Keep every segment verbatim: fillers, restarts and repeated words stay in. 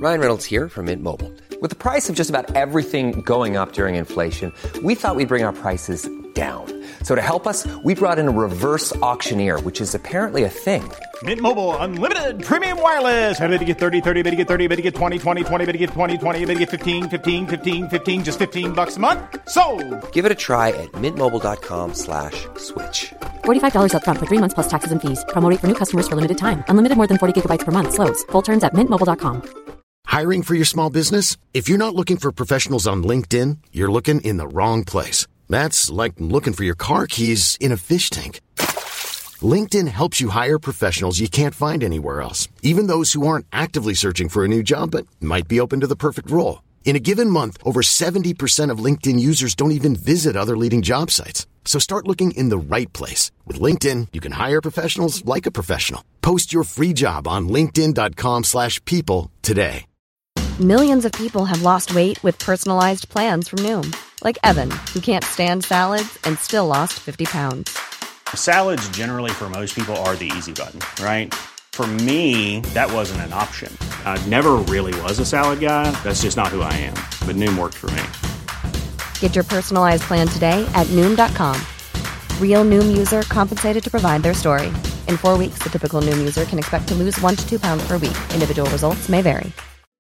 Ryan Reynolds here from Mint Mobile. With the price of just about everything going up during inflation, we thought we'd bring our prices down. So to help us, we brought in a reverse auctioneer, which is apparently a thing. Mint Mobile Unlimited Premium Wireless. How to get thirty, thirty, how to get thirty, how to get twenty, twenty, twenty, how to get twenty, twenty, how to get fifteen, fifteen, fifteen, fifteen, just fifteen bucks a month? Sold! Give it a try at mintmobile.com slash switch. forty-five dollars up front for three months plus taxes and fees. Promo rate for new customers for limited time. Unlimited more than forty gigabytes per month. Slows full terms at mint mobile dot com. Hiring for your small business? If you're not looking for professionals on LinkedIn, you're looking in the wrong place. That's like looking for your car keys in a fish tank. LinkedIn helps you hire professionals you can't find anywhere else, even those who aren't actively searching for a new job but might be open to the perfect role. In a given month, over seventy percent of LinkedIn users don't even visit other leading job sites. So start looking in the right place. With LinkedIn, you can hire professionals like a professional. Post your free job on linkedin.com slash people today. Millions of people have lost weight with personalized plans from Noom. Like Evan, who can't stand salads and still lost fifty pounds. Salads generally for most people are the easy button, right? For me, that wasn't an option. I never really was a salad guy. That's just not who I am. But Noom worked for me. Get your personalized plan today at Noom dot com. Real Noom user compensated to provide their story. In four weeks, the typical Noom user can expect to lose one to two pounds per week. Individual results may vary.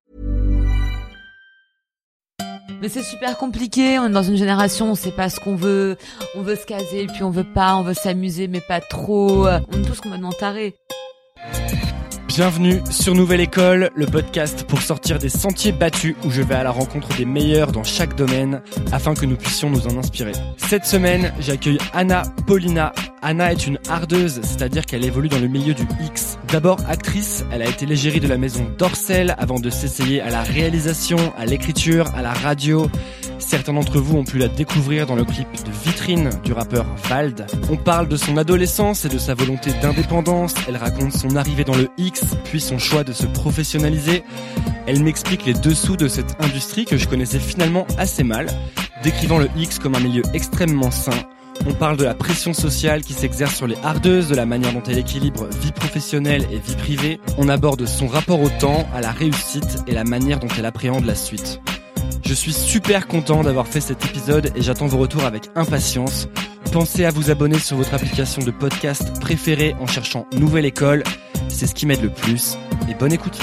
Mais c'est super compliqué, on est dans une génération, on sait pas ce qu'on veut, on veut se caser, puis on veut pas, on veut s'amuser, mais pas trop, on est tous complètement tarés. Bienvenue sur Nouvelle École, le podcast pour sortir des sentiers battus où je vais à la rencontre des meilleurs dans chaque domaine afin que nous puissions nous en inspirer. Cette semaine, j'accueille Anna Paulina. Anna est une hardeuse, c'est-à-dire qu'elle évolue dans le milieu du X. D'abord actrice, elle a été l'égérie de la maison Dorcel avant de s'essayer à la réalisation, à l'écriture, à la radio. Certains d'entre vous ont pu la découvrir dans le clip de Vitrine du rappeur Vald. On parle de son adolescence et de sa volonté d'indépendance. Elle raconte son arrivée dans le X, puis son choix de se professionnaliser. Elle m'explique les dessous de cette industrie que je connaissais finalement assez mal, décrivant le X comme un milieu extrêmement sain. On parle de la pression sociale qui s'exerce sur les hardeuses, de la manière dont elle équilibre vie professionnelle et vie privée. On aborde son rapport au temps, à la réussite et la manière dont elle appréhende la suite. Je suis super content d'avoir fait cet épisode et j'attends vos retours avec impatience. Pensez à vous abonner sur votre application de podcast préférée en cherchant Nouvelle École. C'est ce qui m'aide le plus. Et bonne écoute.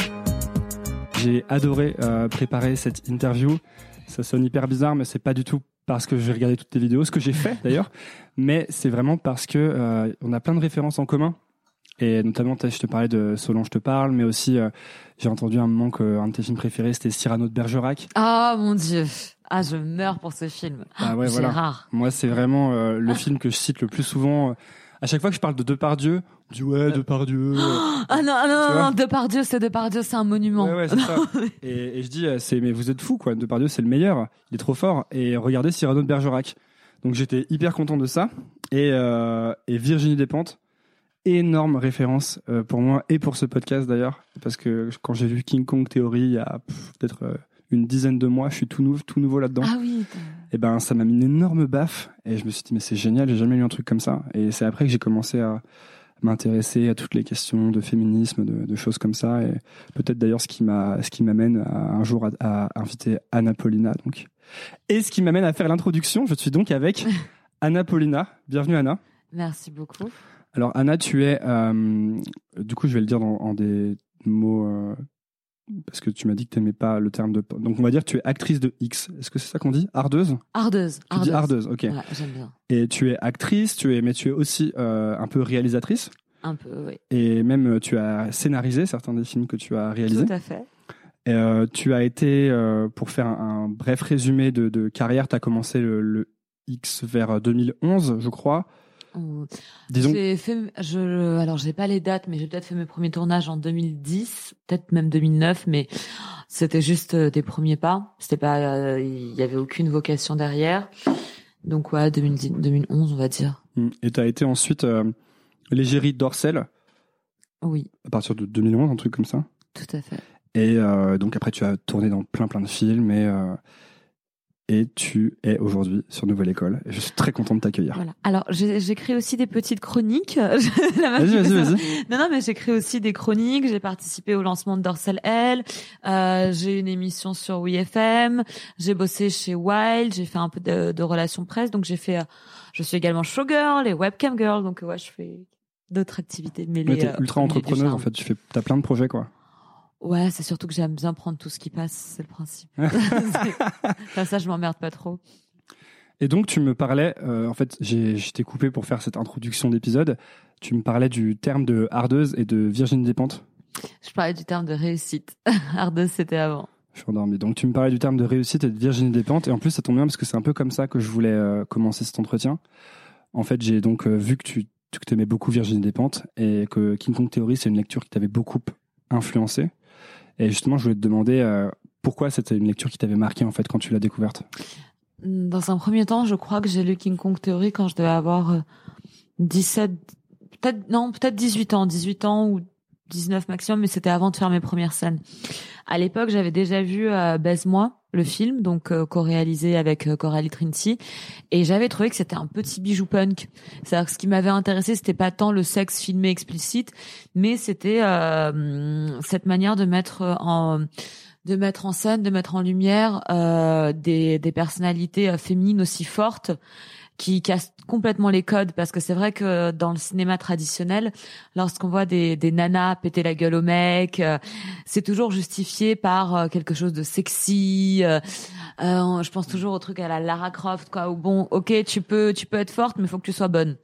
J'ai adoré euh, préparer cette interview. Ça sonne hyper bizarre, mais c'est pas du tout parce que j'ai regardé toutes tes vidéos, ce que j'ai fait d'ailleurs. Mais c'est vraiment parce que euh, on a plein de références en commun. Et notamment, je te parlais de Solange te parle, mais aussi, euh, j'ai entendu un moment qu'un de tes films préférés, c'était Cyrano de Bergerac. Ah, mon Dieu. Ah, je meurs pour ce film. Ah ouais, c'est voilà. rare. Moi, c'est vraiment euh, le film que je cite le plus souvent. À chaque fois que je parle de Depardieu, on dit ouais, Depardieu. Ah non, non, non, non, Depardieu, c'est Depardieu, c'est un monument. Ouais, ouais, c'est ça. Et, et je dis, c'est, mais vous êtes fous, quoi. Depardieu, c'est le meilleur. Il est trop fort. Et regardez Cyrano de Bergerac. Donc, j'étais hyper content de ça. Et, euh, et Virginie Despentes. Énorme référence euh, pour moi et pour ce podcast d'ailleurs, parce que quand j'ai vu King Kong Theory il y a pff, peut-être euh, une dizaine de mois, je suis tout nouveau, tout nouveau là-dedans. Ah oui. Et ben ça m'a mis une énorme baffe et je me suis dit mais c'est génial, j'ai jamais lu un truc comme ça. Et c'est après que j'ai commencé à m'intéresser à toutes les questions de féminisme, de, de choses comme ça. Et peut-être d'ailleurs ce qui m'a, ce qui m'amène à, un jour à, à inviter Anna Paulina donc. Et ce qui m'amène à faire l'introduction, je suis donc avec Anna Paulina. Bienvenue Anna. Merci beaucoup. Alors Anna, tu es, euh, du coup je vais le dire dans, en des mots, euh, parce que tu m'as dit que tu n'aimais pas le terme de... Donc on va dire que tu es actrice de X. Est-ce que c'est ça qu'on dit ? Hardeuse ? Hardeuse. Tu hardeuse. dis hardeuse, ok. Ouais, j'aime bien. Et tu es actrice, tu es, mais tu es aussi euh, un peu réalisatrice. Un peu, oui. Et même tu as scénarisé certains des films que tu as réalisés. Tout à fait. Et, euh, tu as été, euh, pour faire un, un bref résumé de, de carrière, tu as commencé le, le X vers deux mille onze, je crois. Disons... J'ai fait, je, alors j'ai pas les dates, mais j'ai peut-être fait mes premiers tournages en deux mille dix, peut-être même deux mille neuf, mais c'était juste des premiers pas. C'était pas, il euh, y avait aucune vocation derrière. Donc ouais, deux mille dix, deux mille onze, on va dire. Et t'as été ensuite euh, l'égérie Dorcel. Oui. À partir de deux mille onze, un truc comme ça. Tout à fait. Et euh, donc après, tu as tourné dans plein plein de films. Et, euh, et tu es aujourd'hui sur Nouvelle École. Et je suis très content de t'accueillir. Voilà. Alors, j'ai, j'écris aussi des petites chroniques. vas-y, vas-y, vas-y. Non, non, mais j'écris aussi des chroniques. J'ai participé au lancement de Dorsal L. Euh, j'ai une émission sur W F M. J'ai bossé chez Wild. J'ai fait un peu de, de relations presse. Donc, j'ai fait, euh, je suis également showgirl et webcam girl. Donc, ouais, je fais d'autres activités mêlées. Mais t'es euh, ultra entrepreneuse, en fait. Tu fais, t'as plein de projets, quoi. Ouais, c'est surtout que j'aime bien prendre tout ce qui passe, c'est le principe. Enfin, ça, je m'emmerde pas trop. Et donc, tu me parlais, euh, en fait, j'ai, je t'ai coupé pour faire cette introduction d'épisode. Tu me parlais du terme de hardeuse et de Virginie Despentes. Je parlais du terme de réussite. Hardeuse, c'était avant. Je suis endormi. Donc, tu me parlais du terme de réussite et de Virginie Despentes. Et en plus, ça tombe bien parce que c'est un peu comme ça que je voulais euh, commencer cet entretien. En fait, j'ai donc euh, vu que tu que aimais beaucoup Virginie Despentes et que King Kong Theory, c'est une lecture qui t'avait beaucoup influencé. Et justement, je voulais te demander euh, pourquoi c'était une lecture qui t'avait marqué en fait quand tu l'as découverte. Dans un premier temps, je crois que j'ai lu King Kong Theory quand je devais avoir euh, dix-sept, peut-être non, peut-être dix-huit ans, dix-huit ans ou dix-neuf maximum, mais c'était avant de faire mes premières scènes. À l'époque, j'avais déjà vu euh, Baise-moi, le film, donc euh, co-réalisé avec euh, Coralie Trinity, et j'avais trouvé que c'était un petit bijou punk. C'est-à-dire que ce qui m'avait intéressé, c'était pas tant le sexe filmé explicite, mais c'était euh, cette manière de mettre en de mettre en scène, de mettre en lumière euh, des des personnalités euh, féminines aussi fortes, qui casse complètement les codes, parce que c'est vrai que dans le cinéma traditionnel, lorsqu'on voit des, des nanas péter la gueule aux mecs, euh, c'est toujours justifié par euh, quelque chose de sexy. Euh, euh, je pense toujours au truc à la Lara Croft, quoi. Où bon, ok, tu peux, tu peux être forte, mais faut que tu sois bonne.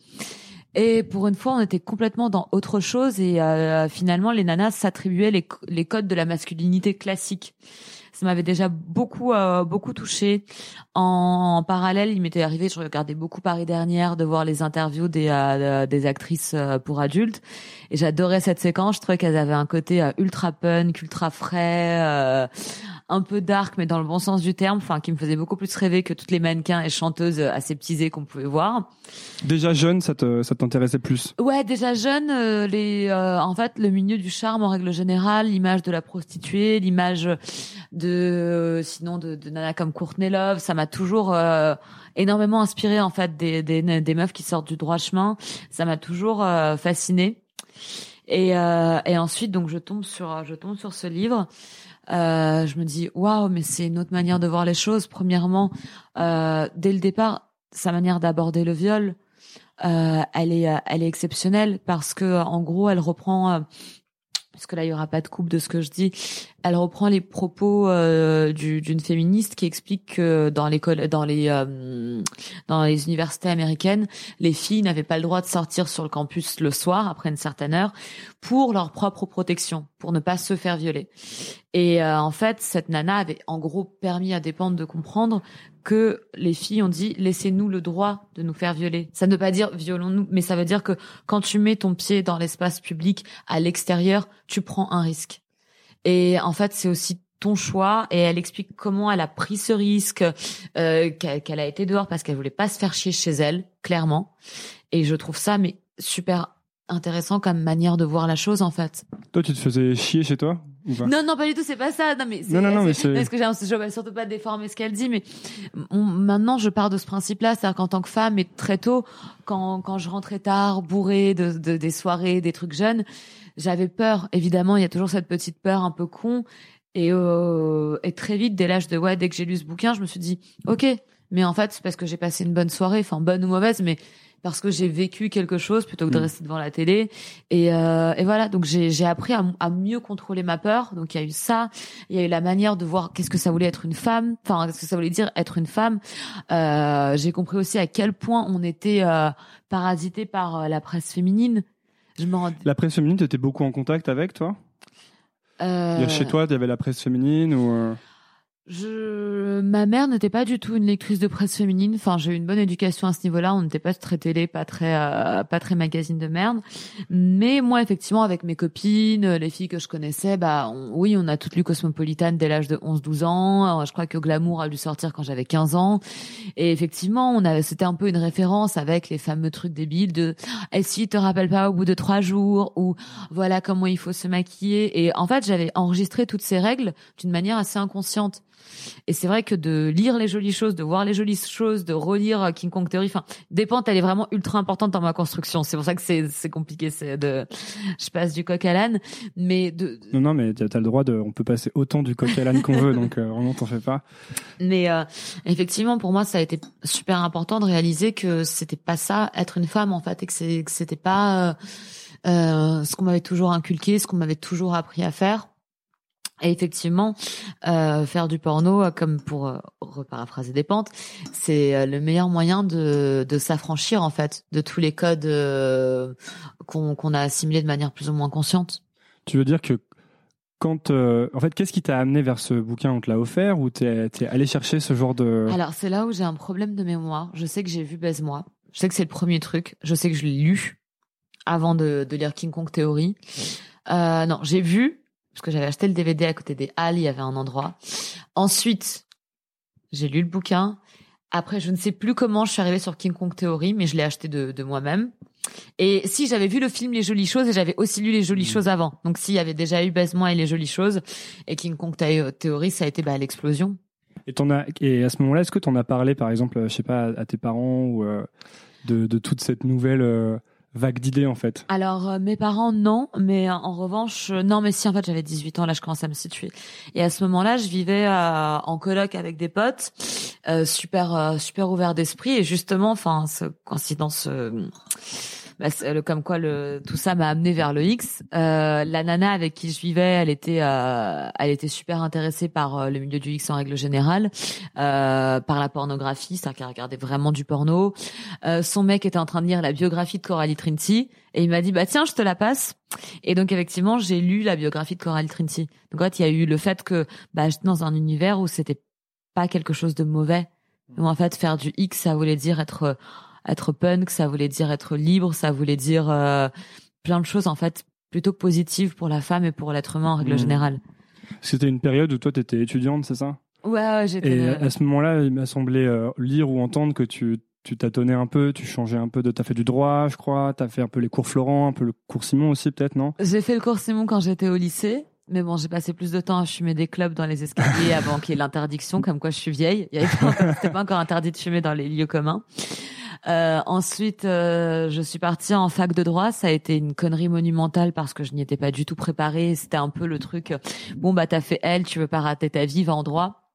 Et pour une fois, on était complètement dans autre chose, et euh, finalement, les nanas s'attribuaient les, les codes de la masculinité classique. Ça m'avait déjà beaucoup euh, beaucoup touchée. En, en parallèle, il m'était arrivé, je regardais beaucoup Paris Dernière, de voir les interviews des euh, des actrices euh, pour adultes, et j'adorais cette séquence. Je trouvais qu'elles avaient un côté euh, ultra punk, ultra frais, euh, un peu dark, mais dans le bon sens du terme, enfin qui me faisait beaucoup plus rêver que toutes les mannequins et chanteuses aseptisées qu'on pouvait voir. Déjà jeune, ça te ça t'intéressait plus? Ouais, déjà jeune, euh, les euh, en fait le milieu du charme en règle générale, l'image de la prostituée, l'image de euh, sinon de, de nana comme Courtney Love, ça m'a toujours euh, énormément inspiré en fait des, des des meufs qui sortent du droit chemin. Ça m'a toujours euh, fascinée. Et euh, et ensuite donc je tombe sur je tombe sur ce livre. Euh, je me dis waouh, mais c'est une autre manière de voir les choses. Premièrement, euh, dès le départ, sa manière d'aborder le viol, euh, elle est elle est exceptionnelle, parce que en gros, elle reprend euh, parce que là il y aura pas de coupe de ce que je dis. Elle reprend les propos euh, du, d'une féministe qui explique que dans l'école, dans les euh, dans les universités américaines, les filles n'avaient pas le droit de sortir sur le campus le soir après une certaine heure pour leur propre protection, pour ne pas se faire violer. Et euh, en fait, cette nana avait en gros permis à Despentes de comprendre que les filles ont dit laissez-nous le droit de nous faire violer. Ça ne veut pas dire violons-nous, mais ça veut dire que quand tu mets ton pied dans l'espace public à l'extérieur, tu prends un risque. Et en fait, c'est aussi ton choix. Et elle explique comment elle a pris ce risque, euh, qu'elle, qu'elle a été dehors parce qu'elle voulait pas se faire chier chez elle, clairement. Et je trouve ça mais super intéressant comme manière de voir la chose, en fait. Toi, tu te faisais chier chez toi ou pas? Non, non, pas du tout, c'est pas ça. Non, mais c'est, non, non, non, c'est, mais c'est... parce que j'ai, je vais surtout pas déformer ce qu'elle dit, mais on, maintenant, je pars de ce principe-là, c'est-à-dire qu'en tant que femme, et très tôt, quand, quand je rentrais tard, bourrée de, de, des soirées, des trucs jeunes, j'avais peur. Évidemment, il y a toujours cette petite peur un peu con. Et, euh, et très vite, dès l'âge de, ouais, dès que j'ai lu ce bouquin, je me suis dit, ok, mais en fait, c'est parce que j'ai passé une bonne soirée, enfin, bonne ou mauvaise, mais parce que j'ai vécu quelque chose plutôt que de rester devant la télé. Et, euh, et voilà, donc j'ai, j'ai appris à, à mieux contrôler ma peur. Donc il y a eu ça, il y a eu la manière de voir qu'est-ce que ça voulait être une femme, enfin qu'est-ce que ça voulait dire être une femme. Euh, j'ai compris aussi à quel point on était euh, parasité par euh, la presse féminine. Je m'en... La presse féminine, tu étais beaucoup en contact avec, toi? euh... Il y a chez toi, il y avait la presse féminine ou... Euh... Je, ma mère n'était pas du tout une lectrice de presse féminine. Enfin, j'ai eu une bonne éducation à ce niveau-là. On n'était pas très télé, pas très, euh, pas très magazine de merde. Mais moi, effectivement, avec mes copines, les filles que je connaissais, bah, on, oui, on a toutes lu Cosmopolitan dès l'âge de onze douze ans. Je crois que Glamour a dû sortir quand j'avais quinze ans. Et effectivement, on avait, c'était un peu une référence avec les fameux trucs débiles de, et si te rappelles pas au bout de trois jours, ou voilà comment il faut se maquiller. Et en fait, j'avais enregistré toutes ces règles d'une manière assez inconsciente. Et c'est vrai que de lire les jolies choses, de voir les jolies choses, de relire King Kong Theory, enfin, Dépente, elle est vraiment ultra importante dans ma construction. C'est pour ça que c'est, c'est compliqué, c'est de, je passe du coq à l'âne, mais de... Non, non, mais t'as, t'as le droit de, on peut passer autant du coq à l'âne qu'on veut, donc euh, vraiment t'en fais pas. Mais euh, effectivement, pour moi, ça a été super important de réaliser que c'était pas ça, être une femme, en fait, et que, c'est, que c'était pas euh, euh, ce qu'on m'avait toujours inculqué, ce qu'on m'avait toujours appris à faire. Et effectivement, euh, faire du porno, comme pour euh, reparaphraser Dépente, c'est euh, le meilleur moyen de, de s'affranchir en fait de tous les codes euh, qu'on, qu'on a assimilés de manière plus ou moins consciente. Tu veux dire que quand, euh, en fait, qu'est-ce qui t'a amené vers ce bouquin? On te l'a offert ou t'es, t'es allé chercher ce genre de... Alors c'est là où j'ai un problème de mémoire. Je sais que j'ai vu Baise-moi. Je sais que c'est le premier truc. Je sais que je l'ai lu avant de, de lire King Kong Theory. Euh, non, j'ai vu. Parce que j'avais acheté le D V D à côté des Halles, il y avait un endroit. Ensuite, j'ai lu le bouquin. Après, je ne sais plus comment je suis arrivée sur King Kong Theory, mais je l'ai acheté de, de moi-même. Et si, j'avais vu le film Les Jolies Choses et j'avais aussi lu Les Jolies mmh. Choses avant. Donc s'il y avait déjà eu Baise-moi et Les Jolies Choses, et King Kong Theory, ça a été bah, l'explosion. Et, t'en as, et à ce moment-là, est-ce que tu en as parlé, par exemple, je sais pas, à tes parents ou euh, de, de toute cette nouvelle... Euh... vague d'idées en fait? Alors euh, mes parents non, mais euh, en revanche euh, non mais si en fait j'avais dix-huit ans, là je commençais à me situer. Et à ce moment-là, je vivais euh, en coloc avec des potes, euh, super euh, super ouvert d'esprit et justement enfin ce coïncidence euh, bah, le, comme quoi le tout ça m'a amené vers le X. Euh, la nana avec qui je vivais, elle était euh, elle était super intéressée par euh, le milieu du X en règle générale, euh, par la pornographie, c'est-à-dire qu'elle regardait vraiment du porno. Euh, son mec était en train de lire la biographie de Coralie Trinity et il m'a dit bah tiens je te la passe. Et donc effectivement j'ai lu la biographie de Coralie Trinity. Donc en fait il y a eu le fait que bah j'étais dans un univers où c'était pas quelque chose de mauvais, où en fait faire du X ça voulait dire être être punk, ça voulait dire être libre, ça voulait dire euh, plein de choses en fait plutôt positives pour la femme et pour l'être humain en règle mmh. générale. C'était une période où toi t'étais étudiante, c'est ça? Ouais, ouais, j'étais. Et le... à ce moment-là, il m'a semblé euh, lire ou entendre que tu tu tâtonnais un peu, tu changeais un peu de, t'as fait du droit, je crois, t'as fait un peu les cours Florent, un peu le cours Simon aussi peut-être, non? J'ai fait le cours Simon quand j'étais au lycée. Mais bon, j'ai passé plus de temps à fumer des clopes dans les escaliers avant qu'il y ait l'interdiction, comme quoi je suis vieille. Il y avait pas, c'était pas encore interdit de fumer dans les lieux communs. Euh, ensuite, euh, je suis partie en fac de droit. Ça a été une connerie monumentale parce que je n'y étais pas du tout préparée. C'était un peu le truc, bon bah t'as fait L, tu veux pas rater ta vie, va en droit.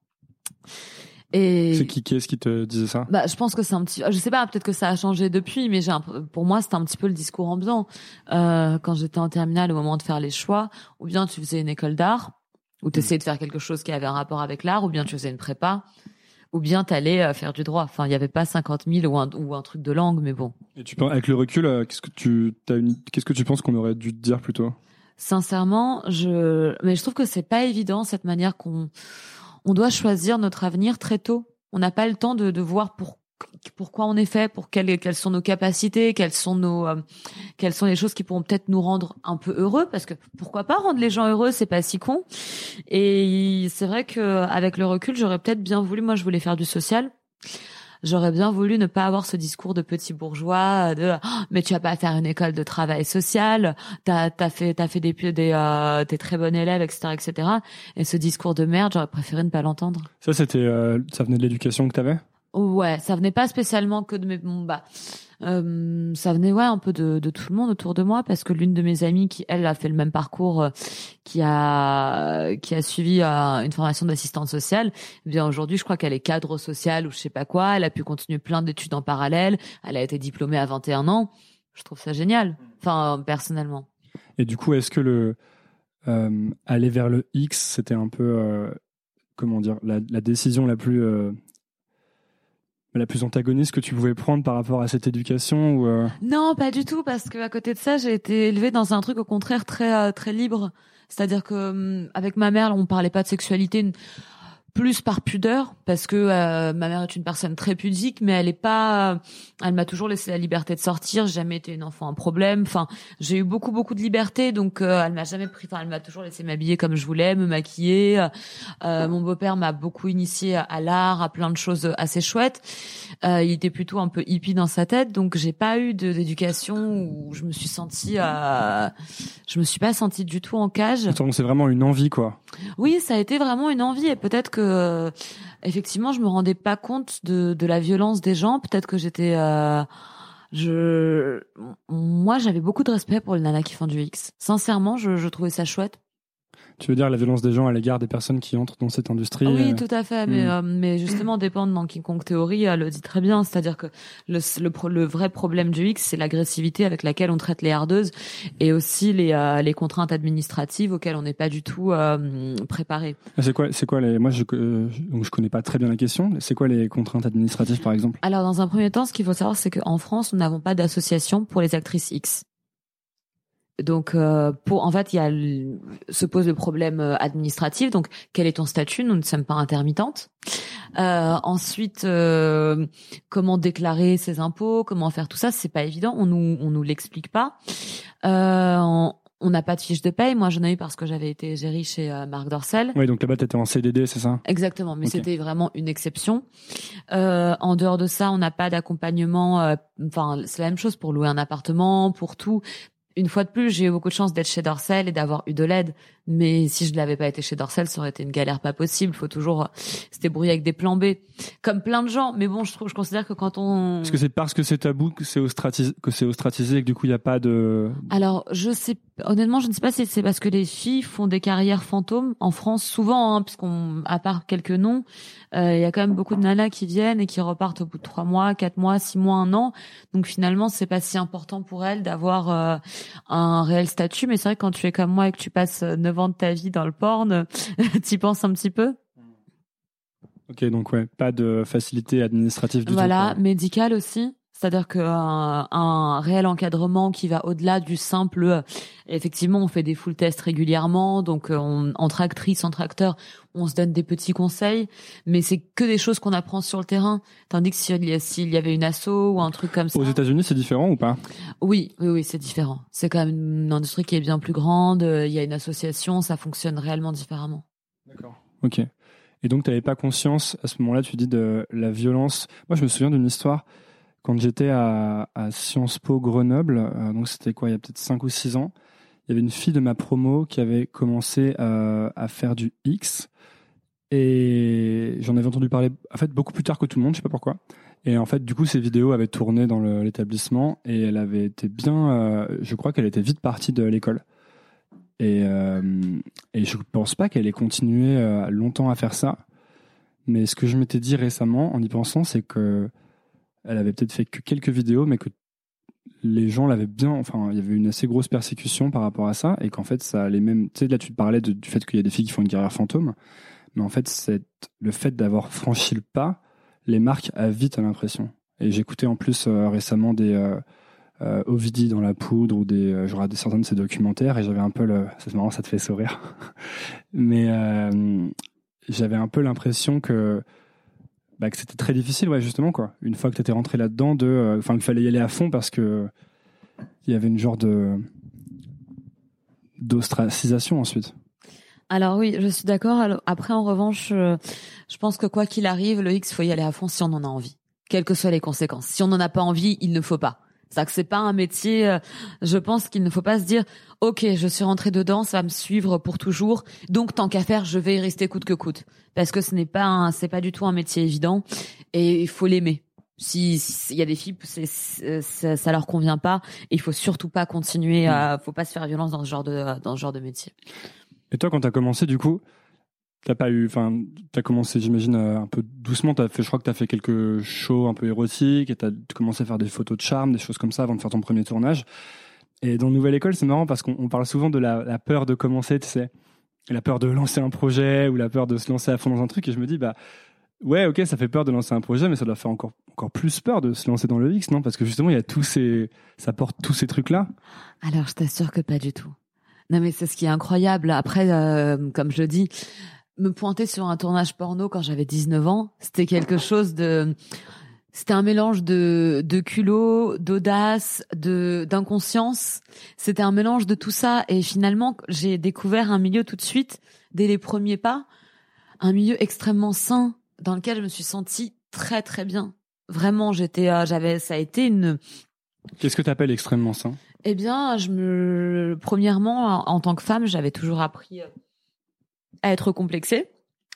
Et c'est qui, qui est-ce qui te disait ça? Bah, je pense que c'est un petit, je sais pas, peut-être que ça a changé depuis, mais j'ai un... pour moi, c'était un petit peu le discours ambiant. Euh, quand j'étais en terminale, au moment de faire les choix, ou bien tu faisais une école d'art, ou t'essayais de faire quelque chose qui avait un rapport avec l'art, ou bien tu faisais une prépa, ou bien t'allais faire du droit. Enfin, il y avait pas cinquante mille ou un, ou un truc de langue, mais bon. Et tu penses, avec le recul, qu'est-ce que tu, t'as une, qu'est-ce que tu penses qu'on aurait dû te dire plutôt? Sincèrement, je, mais je trouve que c'est pas évident cette manière qu'on, on doit choisir notre avenir très tôt. On n'a pas le temps de, de voir pour, pourquoi on est fait, pour quelles, quelles sont nos capacités, quelles sont nos, euh, quelles sont les choses qui pourront peut-être nous rendre un peu heureux, parce que pourquoi pas rendre les gens heureux, c'est pas si con. Et c'est vrai que avec le recul, j'aurais peut-être bien voulu, moi je voulais faire du social. J'aurais bien voulu ne pas avoir ce discours de petit bourgeois de oh, mais tu vas pas faire une école de travail social, t'as t'as fait t'as fait des des euh, t'es très bon élève, etc etc et ce discours de merde, j'aurais préféré ne pas l'entendre. Ça c'était euh, ça venait de l'éducation que t'avais? Ouais, ça venait pas spécialement que de mes bon, bah euh, ça venait ouais un peu de de tout le monde autour de moi, parce que l'une de mes amies qui elle a fait le même parcours, euh, qui a qui a suivi euh, une formation d'assistante sociale, eh bien aujourd'hui je crois qu'elle est cadre social ou je sais pas quoi, elle a pu continuer plein d'études en parallèle, elle a été diplômée à vingt et un ans. Je trouve ça génial, enfin personnellement. Et du coup, est-ce que le euh, aller vers le X, c'était un peu euh, comment dire la, la décision la plus euh, la plus antagoniste que tu pouvais prendre par rapport à cette éducation ou euh... Non, pas du tout, parce que à côté de ça, j'ai été élevée dans un truc au contraire très euh, très libre. C'est-à-dire que avec ma mère, on parlait pas de sexualité plus par pudeur, parce que euh, ma mère est une personne très pudique, mais elle est pas, euh, elle m'a toujours laissé la liberté de sortir. J'ai jamais été une enfant à problème. Enfin, j'ai eu beaucoup beaucoup de liberté, donc euh, elle m'a jamais pris. Enfin, elle m'a toujours laissé m'habiller comme je voulais, me maquiller. Euh, mon beau-père m'a beaucoup initié à, à l'art, à plein de choses assez chouettes. Euh, il était plutôt un peu hippie dans sa tête, donc j'ai pas eu de, d'éducation où je me suis sentie, euh, je me suis pas sentie du tout en cage. Attends, c'est vraiment une envie, quoi. Oui, ça a été vraiment une envie, et peut-être que que euh, effectivement, je me rendais pas compte de, de la violence des gens. Peut-être que j'étais, euh, je, moi, j'avais beaucoup de respect pour les nanas qui font du X. Sincèrement, je, je trouvais ça chouette. Tu veux dire la violence des gens à l'égard des personnes qui entrent dans cette industrie? Oui, euh... tout à fait. Mais, mmh. euh, mais justement, dépendre dans King Kong Theory, elle le dit très bien. C'est-à-dire que le, le, le vrai problème du X, c'est l'agressivité avec laquelle on traite les hardeuses et aussi les, euh, les contraintes administratives auxquelles on n'est pas du tout euh, préparé. C'est quoi, c'est quoi les, moi, je, euh, donc je connais pas très bien la question. C'est quoi les contraintes administratives, par exemple? Alors, dans un premier temps, ce qu'il faut savoir, c'est qu'en France, nous n'avons pas d'association pour les actrices X. Donc, euh, pour en fait, il y a le, se pose le problème administratif. Donc, quel est ton statut? Nous ne sommes pas intermittentes. Euh, ensuite, euh, comment déclarer ses impôts? Comment faire tout ça? C'est pas évident. On nous, on nous l'explique pas. Euh, on, on n'a pas de fiche de paye. Moi, j'en ai eu parce que j'avais été gérée chez euh, Marc Dorcel. Oui, donc là-bas, t'étais en C D D, c'est ça? Exactement, mais okay. C'était vraiment une exception. Euh, en dehors de ça, on n'a pas d'accompagnement. Euh, enfin, c'est la même chose pour louer un appartement, pour tout. Une fois de plus, j'ai eu beaucoup de chance d'être chez Dorcel et d'avoir eu de l'aide. Mais si je ne l'avais pas été chez Dorcel, ça aurait été une galère pas possible. Il faut toujours se débrouiller avec des plans B. Comme plein de gens. Mais bon, je trouve, je considère que quand on... Est-ce que c'est parce que c'est tabou que c'est ostratisé, que c'est ostratisé et que du coup, il n'y a pas de... Alors, je sais, honnêtement, je ne sais pas si c'est parce que les filles font des carrières fantômes en France, souvent, hein, puisqu'on, à part quelques noms, il euh, y a quand même beaucoup de nanas qui viennent et qui repartent au bout de trois mois, quatre mois, six mois, un an. Donc finalement, c'est pas si important pour elles d'avoir euh, un réel statut. Mais c'est vrai que quand tu es comme moi et que tu passes neuf ans de ta vie dans le porn, t'y penses un petit peu. Ok, donc ouais, pas de facilité administrative du voilà, tout. Voilà, médicale aussi. C'est-à-dire qu'un un réel encadrement qui va au-delà du simple... Euh, effectivement, on fait des full tests régulièrement, donc on, entre actrices, entre acteurs, on se donne des petits conseils, mais c'est que des choses qu'on apprend sur le terrain. Tandis que s'il, s'il y avait une asso ou un truc comme ça... Aux États-Unis, c'est différent ou pas? Oui, oui, oui, c'est différent. C'est quand même une industrie qui est bien plus grande, il y a une association, ça fonctionne réellement différemment. D'accord, ok. Et donc, tu n'avais pas conscience, à ce moment-là, tu dis de la violence... Moi, je me souviens d'une histoire... Quand j'étais à, à Sciences Po Grenoble, euh, donc c'était quoi, il y a peut-être cinq ou six ans, il y avait une fille de ma promo qui avait commencé euh, à faire du X. Et j'en avais entendu parler en fait, beaucoup plus tard que tout le monde, je sais pas pourquoi. Et en fait, du coup, ces vidéos avaient tourné dans le, l'établissement et elle avait été bien... Euh, je crois qu'elle était vite partie de l'école. Et, euh, et je pense pas qu'elle ait continué euh, longtemps à faire ça. Mais ce que je m'étais dit récemment, en y pensant, c'est que elle avait peut-être fait que quelques vidéos, mais que les gens l'avaient bien... Enfin, il y avait une assez grosse persécution par rapport à ça, et qu'en fait, ça allait même... Tu sais, là, tu te parlais de, du fait qu'il y a des filles qui font une carrière fantôme, mais en fait, c'est le fait d'avoir franchi le pas, les marques à vite, à l'impression. Et j'écoutais en plus euh, récemment des euh, euh, Ovidie dans la poudre, ou des, euh, genre, des certains de ces documentaires, et j'avais un peu le... C'est marrant, ça te fait sourire. mais euh, j'avais un peu l'impression que... Bah, que c'était très difficile, ouais, justement, quoi. Une fois que tu étais rentré là-dedans, de, enfin, euh, qu'il fallait y aller à fond parce que il y avait une genre de d'ostracisation ensuite. Alors oui, je suis d'accord. Alors, après, en revanche, euh, je pense que quoi qu'il arrive, le X, faut y aller à fond si on en a envie, quelles que soient les conséquences. Si on n'en a pas envie, il ne faut pas. C'est-à-dire que c'est pas un métier. Euh, je pense qu'il ne faut pas se dire, ok, je suis rentré dedans, ça va me suivre pour toujours. Donc tant qu'à faire, je vais y rester coûte que coûte, parce que ce n'est pas, un, c'est pas du tout un métier évident et il faut l'aimer. Si il y a des filles, c'est, c'est, ça, ça leur convient pas, et il faut surtout pas continuer. À, faut pas se faire violence dans ce genre de dans ce genre de métier. Et toi, quand t'as commencé, du coup, t'as pas eu, enfin, t'as commencé, j'imagine, un peu doucement. T'as fait, je crois que t'as fait quelques shows un peu érotiques et t'as commencé à faire des photos de charme, des choses comme ça avant de faire ton premier tournage. Et dans Nouvelle École, c'est marrant parce qu'on on parle souvent de la, la peur de commencer, tu sais, la peur de lancer un projet ou la peur de se lancer à fond dans un truc. Et je me dis, bah, ouais, ok, ça fait peur de lancer un projet, mais ça doit faire encore, encore plus peur de se lancer dans le X, non? Parce que justement, il y a tous ces, ça porte tous ces trucs-là. Alors, je t'assure que pas du tout. Non, mais c'est ce qui est incroyable. Après, euh, comme je dis, me pointer sur un tournage porno quand j'avais dix-neuf ans, c'était quelque chose de... C'était un mélange de, de culot, d'audace, de, d'inconscience. C'était un mélange de tout ça. Et finalement, j'ai découvert un milieu tout de suite, dès les premiers pas, un milieu extrêmement sain, dans lequel je me suis sentie très, très bien. Vraiment, j'étais, euh, j'avais, ça a été une... Qu'est-ce que t'appelles extrêmement sain? Eh bien, je me, premièrement, en, en tant que femme, j'avais toujours appris à être complexée.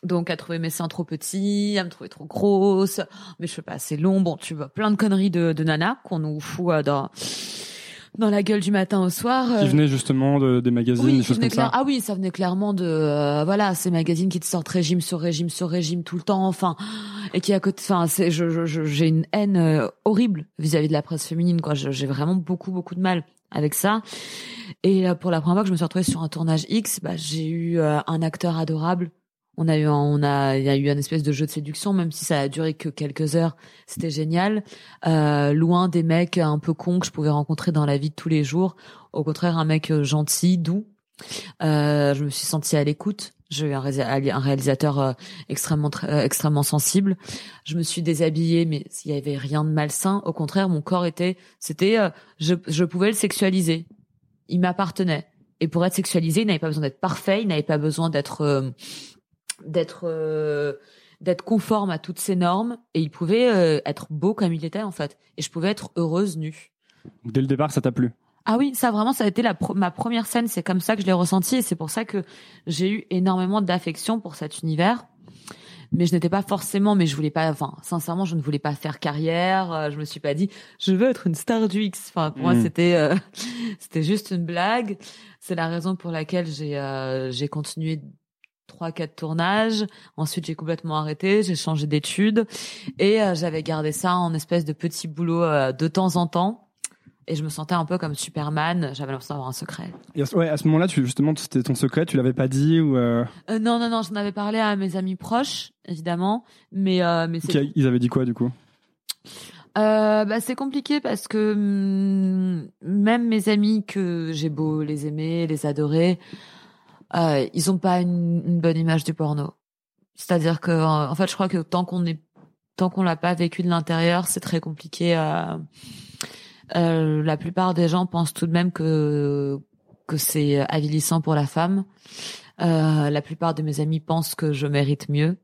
Donc, à trouver mes seins trop petits, à me trouver trop grosse, mes cheveux pas assez longs. Bon, tu vois, plein de conneries de, de nana qu'on nous fout euh, dans dans la gueule du matin au soir. Qui venaient justement de, des magazines, oui, des choses comme clair... ça. Ah oui, ça venait clairement de euh, voilà, ces magazines qui te sortent régime sur régime sur régime tout le temps. Enfin, et qui à côté, enfin, c'est, je, je, je, j'ai une haine euh, horrible vis-à-vis de la presse féminine, quoi. Je, j'ai vraiment beaucoup, beaucoup de mal avec ça. Et euh, pour la première fois que je me suis retrouvée sur un tournage X, bah, j'ai eu euh, un acteur adorable. On a eu, un, on a, il y a eu un espèce de jeu de séduction, même si ça a duré que quelques heures. C'était génial. Euh, loin des mecs un peu cons que je pouvais rencontrer dans la vie de tous les jours. Au contraire, un mec gentil, doux. Euh, je me suis sentie à l'écoute. J'ai eu un, ré- un réalisateur euh, extrêmement, euh, extrêmement sensible. Je me suis déshabillée, mais il y avait rien de malsain. Au contraire, mon corps était, c'était, euh, je, je pouvais le sexualiser. Il m'appartenait. Et pour être sexualisé, il n'avait pas besoin d'être parfait. Il n'avait pas besoin d'être euh, d'être euh, d'être conforme à toutes ces normes, et il pouvait euh, être beau comme il était en fait, et je pouvais être heureuse nue. Dès le départ, ça t'a plu? Ah oui, ça vraiment, ça a été la pro- ma première scène, c'est comme ça que je l'ai ressenti, et c'est pour ça que j'ai eu énormément d'affection pour cet univers. Mais je n'étais pas forcément, mais je voulais pas, enfin, sincèrement, je ne voulais pas faire carrière. Euh, je me suis pas dit, je veux être une star du X. Enfin, pour mmh. moi, c'était, euh, c'était juste une blague. C'est la raison pour laquelle j'ai, euh, j'ai continué trois, quatre tournages. Ensuite, j'ai complètement arrêté. J'ai changé d'études et euh, j'avais gardé ça en espèce de petit boulot euh, de temps en temps. Et je me sentais un peu comme Superman. J'avais l'impression d'avoir un secret. Et ouais, à ce moment-là, tu, justement, c'était ton secret. Tu l'avais pas dit ou euh... Euh, Non, non, non. J'en avais parlé à mes amis proches, évidemment. Mais, euh, mais c'est. Okay, ils avaient dit quoi, du coup? Euh, bah, c'est compliqué parce que hum, même mes amis, que j'ai beau les aimer, les adorer, euh, ils ont pas une, une bonne image du porno. C'est-à-dire que, en fait, je crois que tant qu'on est, tant qu'on l'a pas vécu de l'intérieur, c'est très compliqué. Euh, euh, la plupart des gens pensent tout de même que que c'est avilissant pour la femme. Euh, la plupart de mes amis pensent que je mérite mieux.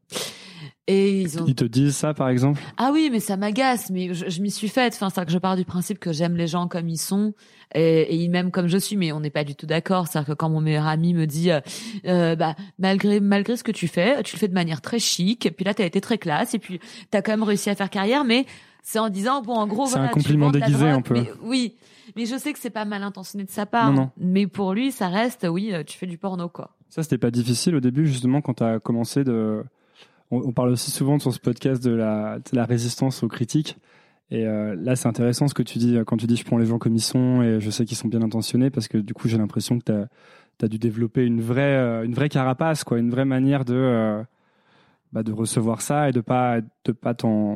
Et ils, ont... ils te disent ça, par exemple? Ah oui, mais ça m'agace, mais je, je m'y suis faite. Enfin, c'est que je pars du principe que j'aime les gens comme ils sont et, et ils m'aiment comme je suis, mais on n'est pas du tout d'accord. C'est-à-dire que quand mon meilleur ami me dit, euh, euh, bah malgré malgré ce que tu fais, tu le fais de manière très chic, et puis là t'as été très classe, et puis t'as quand même réussi à faire carrière, mais c'est en disant bon, en gros, c'est voilà, un compliment tu déguisé un peu. Mais, oui, mais je sais que c'est pas mal intentionné de sa part. Non, non. Mais pour lui, ça reste, oui, tu fais du porno, quoi. Ça, c'était pas difficile au début, justement, quand t'as commencé de. On parle aussi souvent sur ce podcast de la, de la résistance aux critiques. Et euh, là, c'est intéressant ce que tu dis quand tu dis je prends les gens comme ils sont et je sais qu'ils sont bien intentionnés, parce que du coup, j'ai l'impression que tu as, t'as dû développer une vraie, euh, une vraie carapace, quoi, une vraie manière de, euh, bah, de recevoir ça et de pas, de pas t'en,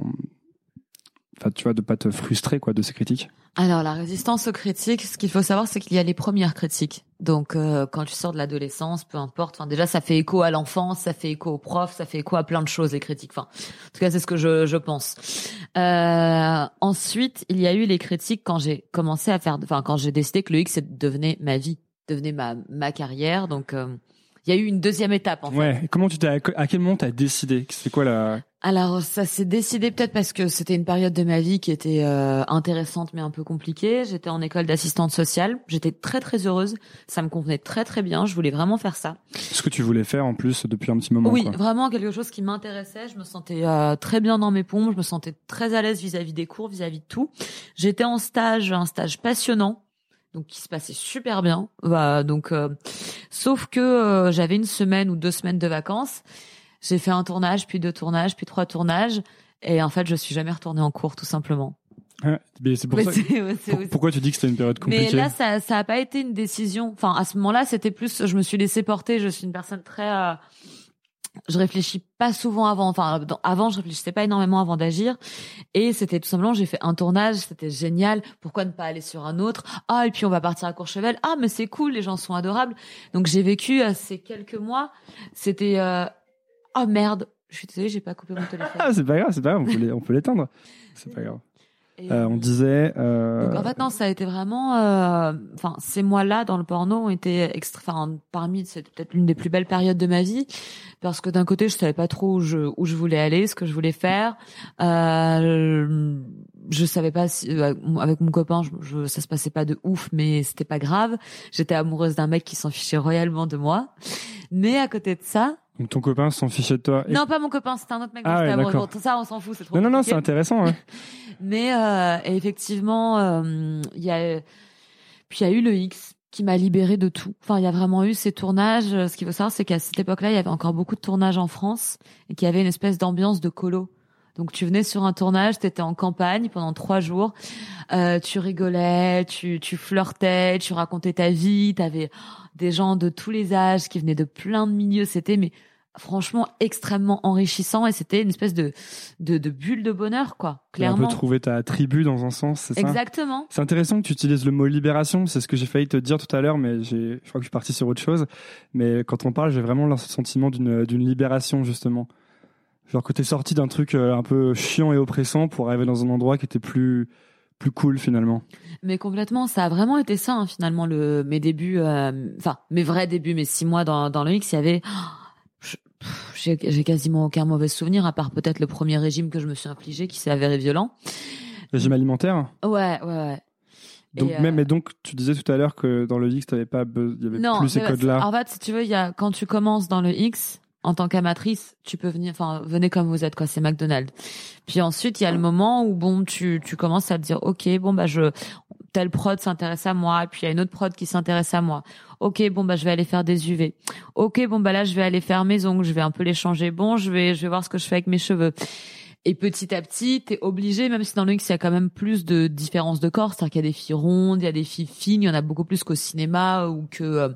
enfin, tu vois, de pas te frustrer, quoi, de ces critiques. Alors, la résistance aux critiques, ce qu'il faut savoir, c'est qu'il y a les premières critiques. Donc, euh, quand tu sors de l'adolescence, peu importe. Enfin, déjà, ça fait écho à l'enfance, ça fait écho aux profs, ça fait écho à plein de choses, les critiques. Enfin, en tout cas, c'est ce que je, je pense. Euh, ensuite, il y a eu les critiques quand j'ai commencé à faire, enfin, quand j'ai décidé que le X devenait ma vie, devenait ma ma carrière. Donc, euh, il y a eu une deuxième étape, en fait. Ouais. Et comment tu t'es, à quel moment t'as décidé? C'est quoi la... Alors, ça s'est décidé peut-être parce que c'était une période de ma vie qui était euh, intéressante mais un peu compliquée. J'étais en école d'assistante sociale. J'étais très très heureuse. Ça me convenait très très bien. Je voulais vraiment faire ça. Ce que tu voulais faire en plus depuis un petit moment. Oui, quoi. Vraiment quelque chose qui m'intéressait. Je me sentais euh, très bien dans mes pompes. Je me sentais très à l'aise vis-à-vis des cours, vis-à-vis de tout. J'étais en stage, un stage passionnant. Donc qui se passait super bien. Bah, donc, euh, sauf que euh, j'avais une semaine ou deux semaines de vacances. J'ai fait un tournage, puis deux tournages, puis trois tournages, et en fait, je suis jamais retournée en cours, tout simplement. Ah, mais c'est pour mais ça. C'est, ouais, c'est pour, pourquoi tu dis que c'était une période compliquée? Mais là, ça, ça a pas été une décision. Enfin, à ce moment-là, c'était plus, je me suis laissée porter. Je suis une personne très, euh, je réfléchis pas souvent avant. Enfin, dans, avant, je réfléchissais pas énormément avant d'agir. Et c'était tout simplement, j'ai fait un tournage, c'était génial. Pourquoi ne pas aller sur un autre? Ah, et puis on va partir à Courchevel. Ah, mais c'est cool, les gens sont adorables. Donc j'ai vécu euh, ces quelques mois. C'était euh, oh merde, je suis désolée, j'ai pas coupé mon téléphone. Ah, c'est pas grave, c'est pas grave, on peut, les, on peut l'éteindre. C'est pas grave. Euh, on disait. Euh... Donc en fait non, ça a été vraiment. Enfin, euh, ces mois-là dans le porno ont été extra. Enfin, parmi c'est peut-être l'une des plus belles périodes de ma vie, parce que d'un côté je savais pas trop où je où je voulais aller, ce que je voulais faire. Euh, je savais pas si avec mon copain, je, je, ça se passait pas de ouf, mais c'était pas grave. J'étais amoureuse d'un mec qui s'en fichait royalement de moi. Mais à côté de ça, Donc ton copain s'en fichait de toi. Et... Non, pas mon copain, c'était un autre mec. Ah ouais, d'accord. Tout ça, on s'en fout, c'est trop Non, non, non, compliqué. c'est intéressant. Ouais. Mais euh, effectivement, il euh, y a, puis il y a eu le X qui m'a libérée de tout. Enfin, il y a vraiment eu ces tournages. Ce qu'il faut savoir, c'est qu'à cette époque-là, il y avait encore beaucoup de tournages en France et qu'il y avait une espèce d'ambiance de colo. Donc tu venais sur un tournage, t'étais en campagne pendant trois jours, euh, tu rigolais, tu, tu flirtais, tu racontais ta vie, t'avais des gens de tous les âges qui venaient de plein de milieux. C'était mais franchement extrêmement enrichissant et c'était une espèce de de, de bulle de bonheur quoi. Clairement. Un peu trouver ta tribu dans un sens, c'est ça. Exactement. C'est intéressant que tu utilises le mot libération. C'est ce que j'ai failli te dire tout à l'heure, mais j'ai, je crois que je suis parti sur autre chose. Mais quand on parle, j'ai vraiment le sentiment d'une d'une libération justement. Genre que t'es sorti d'un truc un peu chiant et oppressant pour arriver dans un endroit qui était plus plus cool finalement. Mais complètement, ça a vraiment été ça hein, finalement le mes débuts, enfin euh, mes vrais débuts, mes six mois dans dans le X, il y avait, oh, j'ai, j'ai quasiment aucun mauvais souvenir à part peut-être le premier régime que je me suis infligé qui s'est avéré violent. Régime alimentaire. Ouais, ouais, ouais. Donc et même euh... et donc tu disais tout à l'heure que dans le X t'avais pas, be... il y avait non, plus ces codes-là. En fait, si tu veux, il y a quand tu commences dans le X. En tant qu'amatrice, tu peux venir, enfin, venez comme vous êtes, quoi. C'est McDonald's. Puis ensuite, il y a le moment où, bon, tu, tu commences à te dire, OK, bon, bah, je, telle prod s'intéresse à moi. Et puis, il y a une autre prod qui s'intéresse à moi. OK, bon, bah, je vais aller faire des U V. OK, bon, bah, là, je vais aller faire mes ongles. Je vais un peu les changer. Bon, je vais, je vais voir ce que je fais avec mes cheveux. Et petit à petit, t'es obligé, même si dans le X, il y a quand même plus de différences de corps. C'est-à-dire qu'il y a des filles rondes, il y a des filles fines. Il y en a beaucoup plus qu'au cinéma ou que, euh,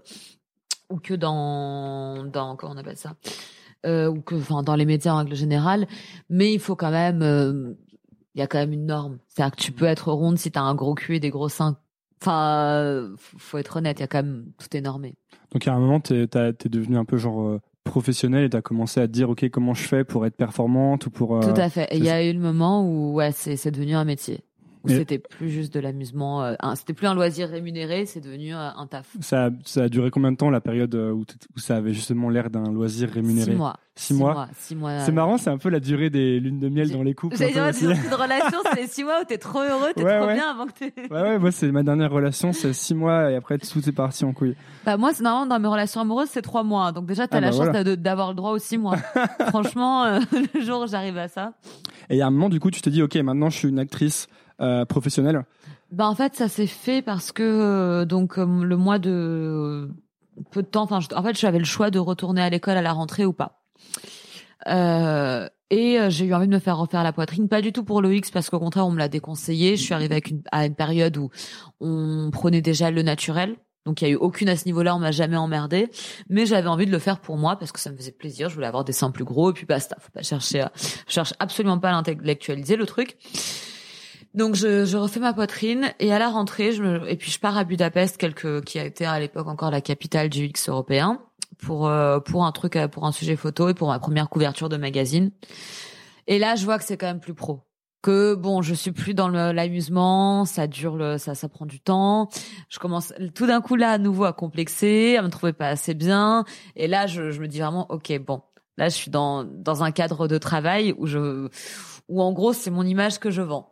ou que dans dans comment on appelle ça euh, ou que enfin dans les médias en règle générale, mais il faut quand même euh, il y a quand même une norme, c'est-à-dire que tu peux être ronde si t'as un gros cul et des gros seins, enfin euh, faut être honnête, il y a quand même, tout est normé. Donc à un moment t'es t'as, t'es devenu un peu genre euh, professionnel et t'as commencé à te dire ok comment je fais pour être performante ou pour euh, tout à fait, et il y a eu le moment où ouais c'est c'est devenu un métier. Où c'était plus juste de l'amusement, euh, un, c'était plus un loisir rémunéré, c'est devenu euh, un taf. Ça, ça a duré combien de temps la période où, où ça avait justement l'air d'un loisir rémunéré? Six mois. Six, six mois. mois. Six mois. C'est marrant, c'est un peu la durée des lunes de miel J'ai... dans les couples. J'allais dire, c'est une relation, c'est les six mois où t'es trop heureux, t'es ouais, trop ouais. bien avant que t'es... Ouais, ouais, moi c'est ma dernière relation, c'est six mois et après tout est parti en couille. Bah moi, c'est normalement dans mes relations amoureuses, c'est trois mois. Donc déjà, t'as ah, la bah, chance voilà. de, d'avoir le droit aux six mois. Franchement, euh, le jour où j'arrive à ça. Et il y a un moment, du coup, tu t'es dit, ok, maintenant je suis une actrice euh, professionnelle. Bah en fait, ça s'est fait parce que euh, donc euh, le mois de euh, peu de temps, enfin, en fait, j'avais le choix de retourner à l'école à la rentrée ou pas. Euh, et euh, j'ai eu envie de me faire refaire la poitrine, pas du tout pour le X parce qu'au contraire, on me l'a déconseillé. Je suis arrivée avec une, à une période où on prenait déjà le naturel. Donc il y a eu aucune à ce niveau-là, on m'a jamais emmerdé, mais j'avais envie de le faire pour moi parce que ça me faisait plaisir, je voulais avoir des seins plus gros et puis basta, faut pas chercher à, je cherche absolument pas à l'intellectualiser le truc. Donc je, je refais ma poitrine et à la rentrée, je me, et puis je pars à Budapest, quelque, qui a été à l'époque encore la capitale du X européen, pour euh, pour un truc, pour un sujet photo et pour ma première couverture de magazine. Et là, je vois que c'est quand même plus pro. Que bon, je suis plus dans le, l'amusement, ça dure, le, ça ça prend du temps. Je commence tout d'un coup là à nouveau à complexer, à me trouver pas assez bien. Et là, je, je me dis vraiment, ok, bon, là je suis dans dans un cadre de travail où je, où en gros c'est mon image que je vends.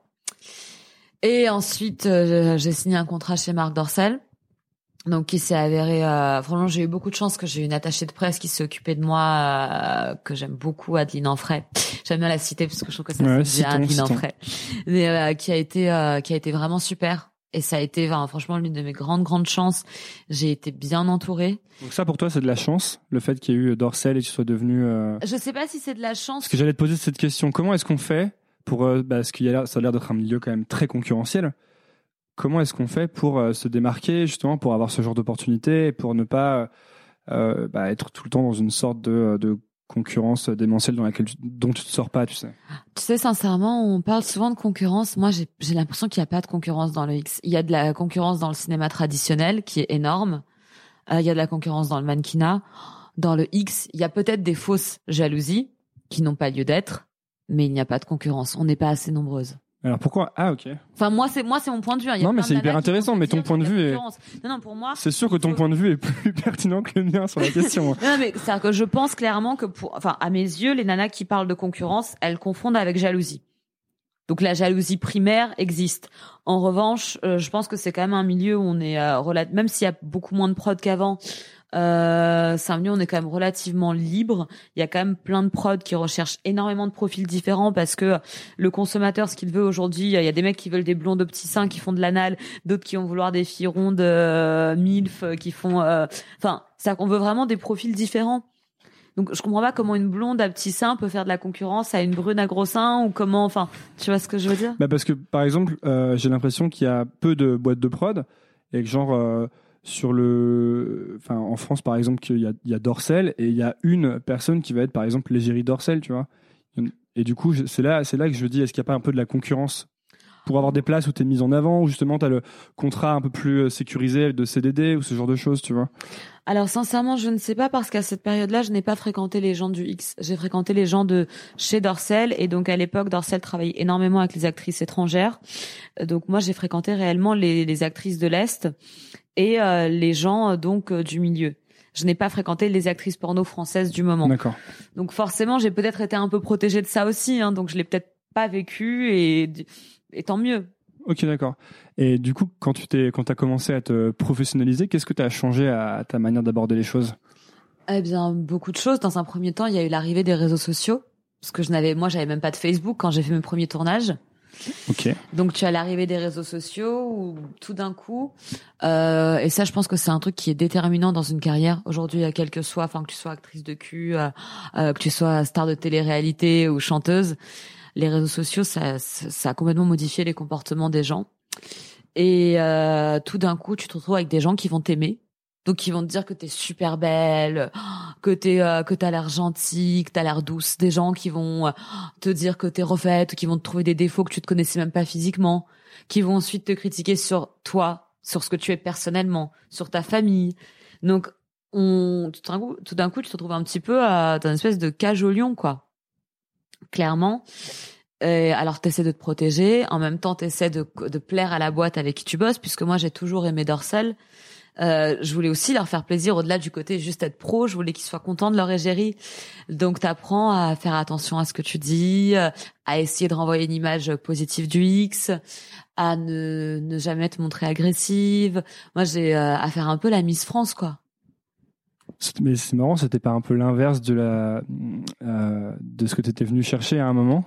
Et ensuite, euh, j'ai signé un contrat chez Marc Dorcel, donc qui s'est avéré. Euh, franchement, j'ai eu beaucoup de chance que j'ai eu une attachée de presse qui s'est occupée de moi, euh, que j'aime beaucoup, Adeline Enfray. J'aime bien la citer parce que je trouve que ça ouais, c'est bien Adeline Enfray, mais euh, qui a été, euh, qui a été vraiment super. Et ça a été, enfin, franchement, l'une de mes grandes grandes chances. J'ai été bien entourée. Donc ça, pour toi, c'est de la chance, le fait qu'il y ait eu Dorcel et que tu sois devenu. Euh... Je sais pas si c'est de la chance. Parce que j'allais te poser cette question. Comment est-ce qu'on fait pour, euh, bah, parce qu'il y a l'air, ça a l'air d'être un milieu quand même très concurrentiel. Comment est-ce qu'on fait pour euh, se démarquer, justement, pour avoir ce genre d'opportunité et pour ne pas euh, bah, être tout le temps dans une sorte de, de concurrence démentielle dans laquelle tu, dont tu te sors pas, tu sais. Tu sais, sincèrement, on parle souvent de concurrence. Moi, j'ai, j'ai l'impression qu'il n'y a pas de concurrence dans le X. Il y a de la concurrence dans le cinéma traditionnel, qui est énorme. Euh, il y a de la concurrence dans le mannequinat. Dans le X, il y a peut-être des fausses jalousies qui n'ont pas lieu d'être, mais il n'y a pas de concurrence. On n'est pas assez nombreuses. Alors pourquoi? Ah, ok. Enfin, moi, c'est, moi, c'est mon point de vue. Il y a non, mais plein c'est de hyper nanas qui intéressant, vont mais te ton dire point de qu'il y a vue est. concurrence. Non, non, pour moi. C'est sûr que ton faut... point de vue est plus pertinent que le mien sur la question. Non, mais c'est-à-dire que je pense clairement que pour, enfin, à mes yeux, les nanas qui parlent de concurrence, elles confondent avec jalousie. Donc la jalousie primaire existe. En revanche, euh, je pense que c'est quand même un milieu où on est euh, relat- même s'il y a beaucoup moins de prod qu'avant, Euh, Saint-Denis, on est quand même relativement libre. Il y a quand même plein de prods qui recherchent énormément de profils différents parce que le consommateur, ce qu'il veut aujourd'hui, il y a des mecs qui veulent des blondes aux petits seins qui font de l'anal, d'autres qui vont vouloir des filles rondes, euh, milf, qui font, euh... enfin, ça, on veut vraiment des profils différents. Donc, je comprends pas comment une blonde à petits seins peut faire de la concurrence à une brune à gros seins ou comment, enfin, tu vois ce que je veux dire? Bah parce que, par exemple, euh, j'ai l'impression qu'il y a peu de boîtes de prod et que genre, euh, sur le, enfin, en France, par exemple, qu'il y a, il y a Dorsel et il y a une personne qui va être, par exemple, l'égérie Dorsel, tu vois. Et du coup, c'est là, c'est là que je dis, est-ce qu'il n'y a pas un peu de la concurrence pour avoir des places où tu es mise en avant, où justement tu as le contrat un peu plus sécurisé de C D D ou ce genre de choses, tu vois? Alors sincèrement, je ne sais pas parce qu'à cette période-là, je n'ai pas fréquenté les gens du X. J'ai fréquenté les gens de chez Dorsel et donc à l'époque, Dorsel travaillait énormément avec les actrices étrangères. Donc moi, j'ai fréquenté réellement les, les actrices de l'Est et euh, les gens euh, donc euh, du milieu. Je n'ai pas fréquenté les actrices porno françaises du moment. D'accord. Donc forcément, j'ai peut-être été un peu protégée de ça aussi, hein, donc je l'ai peut-être pas vécu et, et tant mieux. Ok, d'accord. Et du coup, quand tu t'es, quand t'as commencé à te professionnaliser, qu'est-ce que tu as changé à ta manière d'aborder les choses? Eh bien, beaucoup de choses. Dans un premier temps, il y a eu l'arrivée des réseaux sociaux, parce que je n'avais, moi, j'avais même pas de Facebook quand j'ai fait mes premiers tournages. Ok. Donc, tu as l'arrivée des réseaux sociaux où tout d'un coup, euh, et ça, je pense que c'est un truc qui est déterminant dans une carrière aujourd'hui, quelle que soit, enfin que tu sois actrice de cul, euh, euh, que tu sois star de télé-réalité ou chanteuse. Les réseaux sociaux, ça, ça a complètement modifié les comportements des gens. Et euh, tout d'un coup, tu te retrouves avec des gens qui vont t'aimer. Donc, qui vont te dire que t'es super belle, que t'es, euh, que t'as l'air gentille, que t'as l'air douce. Des gens qui vont te dire que t'es refaite, qui vont te trouver des défauts que tu te connaissais même pas physiquement, qui vont ensuite te critiquer sur toi, sur ce que tu es personnellement, sur ta famille. Donc, on, tout d'un coup, tout d'un coup, tu te retrouves un petit peu à, dans une espèce de cage au lion, quoi. Clairement. Et alors t'essaies de te protéger, en même temps t'essaies de, de plaire à la boîte avec qui tu bosses, puisque moi j'ai toujours aimé Dorsel. Euh, je voulais aussi leur faire plaisir au-delà du côté juste être pro, je voulais qu'ils soient contents de leur égérie. Donc t'apprends à faire attention à ce que tu dis, à essayer de renvoyer une image positive du X, à ne, ne jamais te montrer agressive. Moi j'ai euh, à faire un peu la Miss France, quoi. Mais c'est marrant, c'était pas un peu l'inverse de la euh, de ce que tu étais venu chercher à un moment?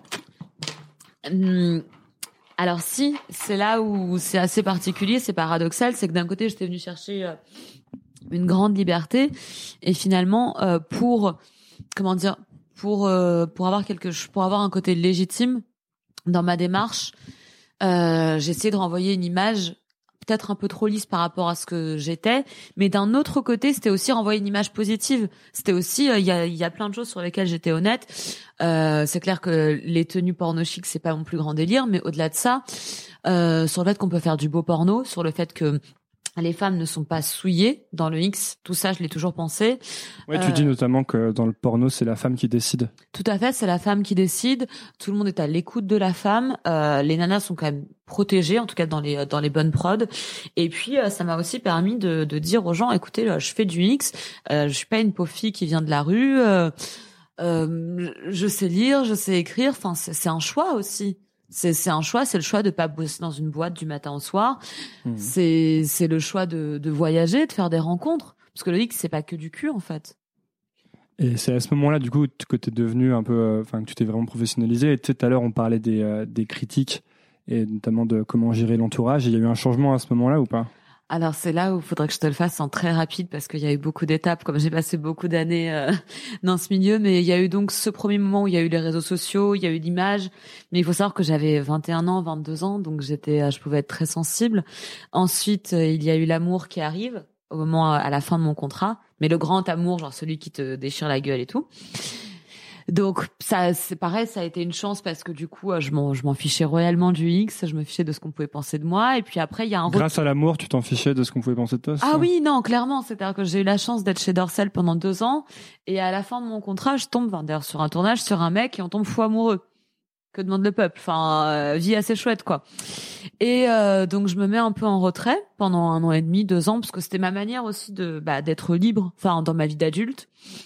Hum, alors si, c'est là où c'est assez particulier, c'est paradoxal, c'est que d'un côté j'étais venue chercher euh, une grande liberté et finalement euh, pour comment dire pour euh, pour avoir quelque pour avoir un côté légitime dans ma démarche, euh, j'ai essayé de renvoyer une image peut-être un peu trop lisse par rapport à ce que j'étais, mais d'un autre côté, c'était aussi renvoyer une image positive. C'était aussi, il euh, y a, il y a plein de choses sur lesquelles j'étais honnête. Euh, c'est clair que les tenues porno chic, c'est pas mon plus grand délire, mais au-delà de ça, euh, sur le fait qu'on peut faire du beau porno, sur le fait que les femmes ne sont pas souillées dans le X, tout ça, je l'ai toujours pensé. Ouais, tu euh, dis notamment que dans le porno, c'est la femme qui décide. Tout à fait, c'est la femme qui décide. Tout le monde est à l'écoute de la femme. Euh, les nanas sont quand même protégées, en tout cas dans les dans les bonnes prods. Et puis, euh, ça m'a aussi permis de, de dire aux gens, écoutez, là, je fais du X, euh, je suis pas une pauvre fille qui vient de la rue. Euh, euh, je sais lire, je sais écrire. Enfin, c'est, c'est un choix aussi. C'est, c'est un choix, c'est le choix de pas bosser dans une boîte du matin au soir. Mmh. C'est, c'est le choix de, de voyager, de faire des rencontres. Parce que le X, c'est pas que du cul, en fait. Et c'est à ce moment-là, du coup, que t'es devenu un peu, enfin, euh, que tu t'es vraiment professionnalisé. Et tu sais, tout à l'heure, on parlait des, euh, des critiques et notamment de comment gérer l'entourage. Il y a eu un changement à ce moment-là ou pas? Alors c'est là où il faudrait que je te le fasse en très rapide parce qu'il y a eu beaucoup d'étapes, comme j'ai passé beaucoup d'années euh, dans ce milieu, mais il y a eu donc ce premier moment où il y a eu les réseaux sociaux, il y a eu l'image, mais il faut savoir que j'avais vingt et un ans, vingt-deux ans, donc j'étais, je pouvais être très sensible. Ensuite, il y a eu l'amour qui arrive au moment, à la fin de mon contrat, mais le grand amour, genre celui qui te déchire la gueule et tout. Donc ça, c'est pareil, ça a été une chance parce que du coup, je m'en, je m'en fichais royalement du X, je me fichais de ce qu'on pouvait penser de moi. Et puis après, il y a un grâce à l'amour, tu t'en fichais de ce qu'on pouvait penser de toi. Ah oui, non, clairement, c'est-à-dire que j'ai eu la chance d'être chez Dorsel pendant deux ans et à la fin de mon contrat, je tombe, enfin, d'ailleurs sur un tournage sur un mec et on tombe fou amoureux. Que demande le peuple? Enfin, euh, vie assez chouette, quoi. Et euh, donc je me mets un peu en retrait pendant un an et demi, deux ans, parce que c'était ma manière aussi de bah, d'être libre, enfin dans ma vie d'adulte.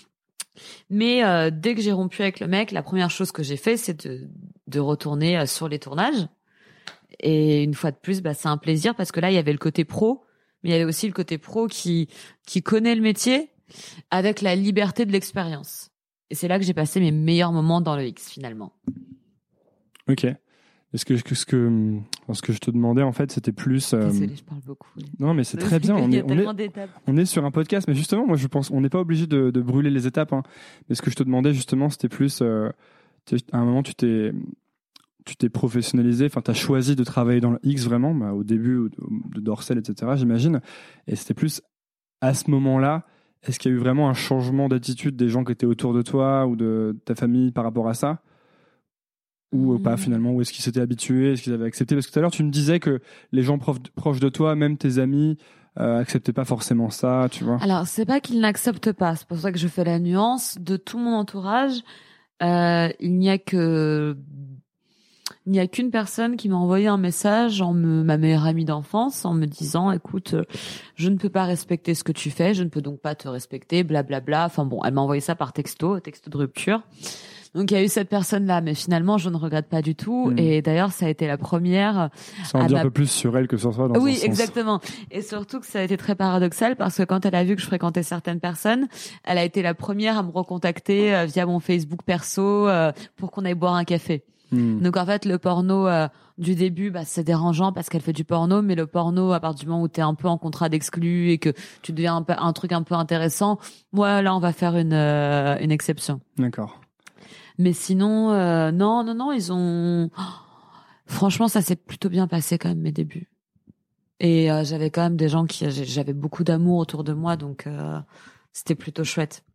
Mais euh, dès que j'ai rompu avec le mec, la première chose que j'ai fait, c'est de, de retourner euh, sur les tournages. Et une fois de plus, bah, c'est un plaisir parce que là, il y avait le côté pro. mais il y avait aussi le côté pro qui qui connaît le métier avec la liberté de l'expérience. Et c'est là que j'ai passé mes meilleurs moments dans le X finalement. Ok. Est-ce que, ce que, ce que je te demandais, en fait, c'était plus... Euh... Désolée, je parle beaucoup. Non, mais c'est très bien. On est, on, est, on est sur un podcast. Mais justement, moi, je pense on n'est pas obligé de, de brûler les étapes. Hein. Mais ce que je te demandais, justement, c'était plus... Euh, à un moment, tu t'es, tu t'es professionnalisé. Enfin, tu as choisi de travailler dans le X, vraiment, bah, au début de Dorsel, et cetera, j'imagine. Et c'était plus, à ce moment-là, est-ce qu'il y a eu vraiment un changement d'attitude des gens qui étaient autour de toi ou de ta famille par rapport à ça ? Ou pas finalement, ou est-ce qu'ils s'étaient habitués, est-ce qu'ils avaient accepté? Parce que tout à l'heure, tu me disais que les gens prof, proches de toi, même tes amis, euh, acceptaient pas forcément ça, tu vois. Alors, c'est pas qu'ils n'acceptent pas, c'est pour ça que je fais la nuance. De tout mon entourage, euh, il n'y a que... Il n'y a qu'une personne qui m'a envoyé un message, en me, ma meilleure amie d'enfance, en me disant, écoute, je ne peux pas respecter ce que tu fais, je ne peux donc pas te respecter, blablabla. Bla, bla. Enfin bon, elle m'a envoyé ça par texto, texto de rupture. Donc il y a eu cette personne-là, mais finalement je ne regrette pas du tout. Mmh. Et d'ailleurs ça a été la première. Ça en dit ma... un peu plus sur elle que sur toi. Dans oui, un sens. Exactement. Et surtout que ça a été très paradoxal parce que quand elle a vu que je fréquentais certaines personnes, elle a été la première à me recontacter euh, via mon Facebook perso euh, pour qu'on aille boire un café. Mmh. Donc en fait le porno euh, du début, bah c'est dérangeant parce qu'elle fait du porno, mais le porno à partir du moment où t'es un peu en contrat d'exclus et que tu deviens un, peu, un truc un peu intéressant, moi là on va faire une euh, une exception. D'accord. Mais sinon, euh, non, non, non, ils ont... Oh, franchement, ça s'est plutôt bien passé quand même, mes débuts. Et euh, j'avais quand même des gens qui... J'avais beaucoup d'amour autour de moi, donc euh, c'était plutôt chouette.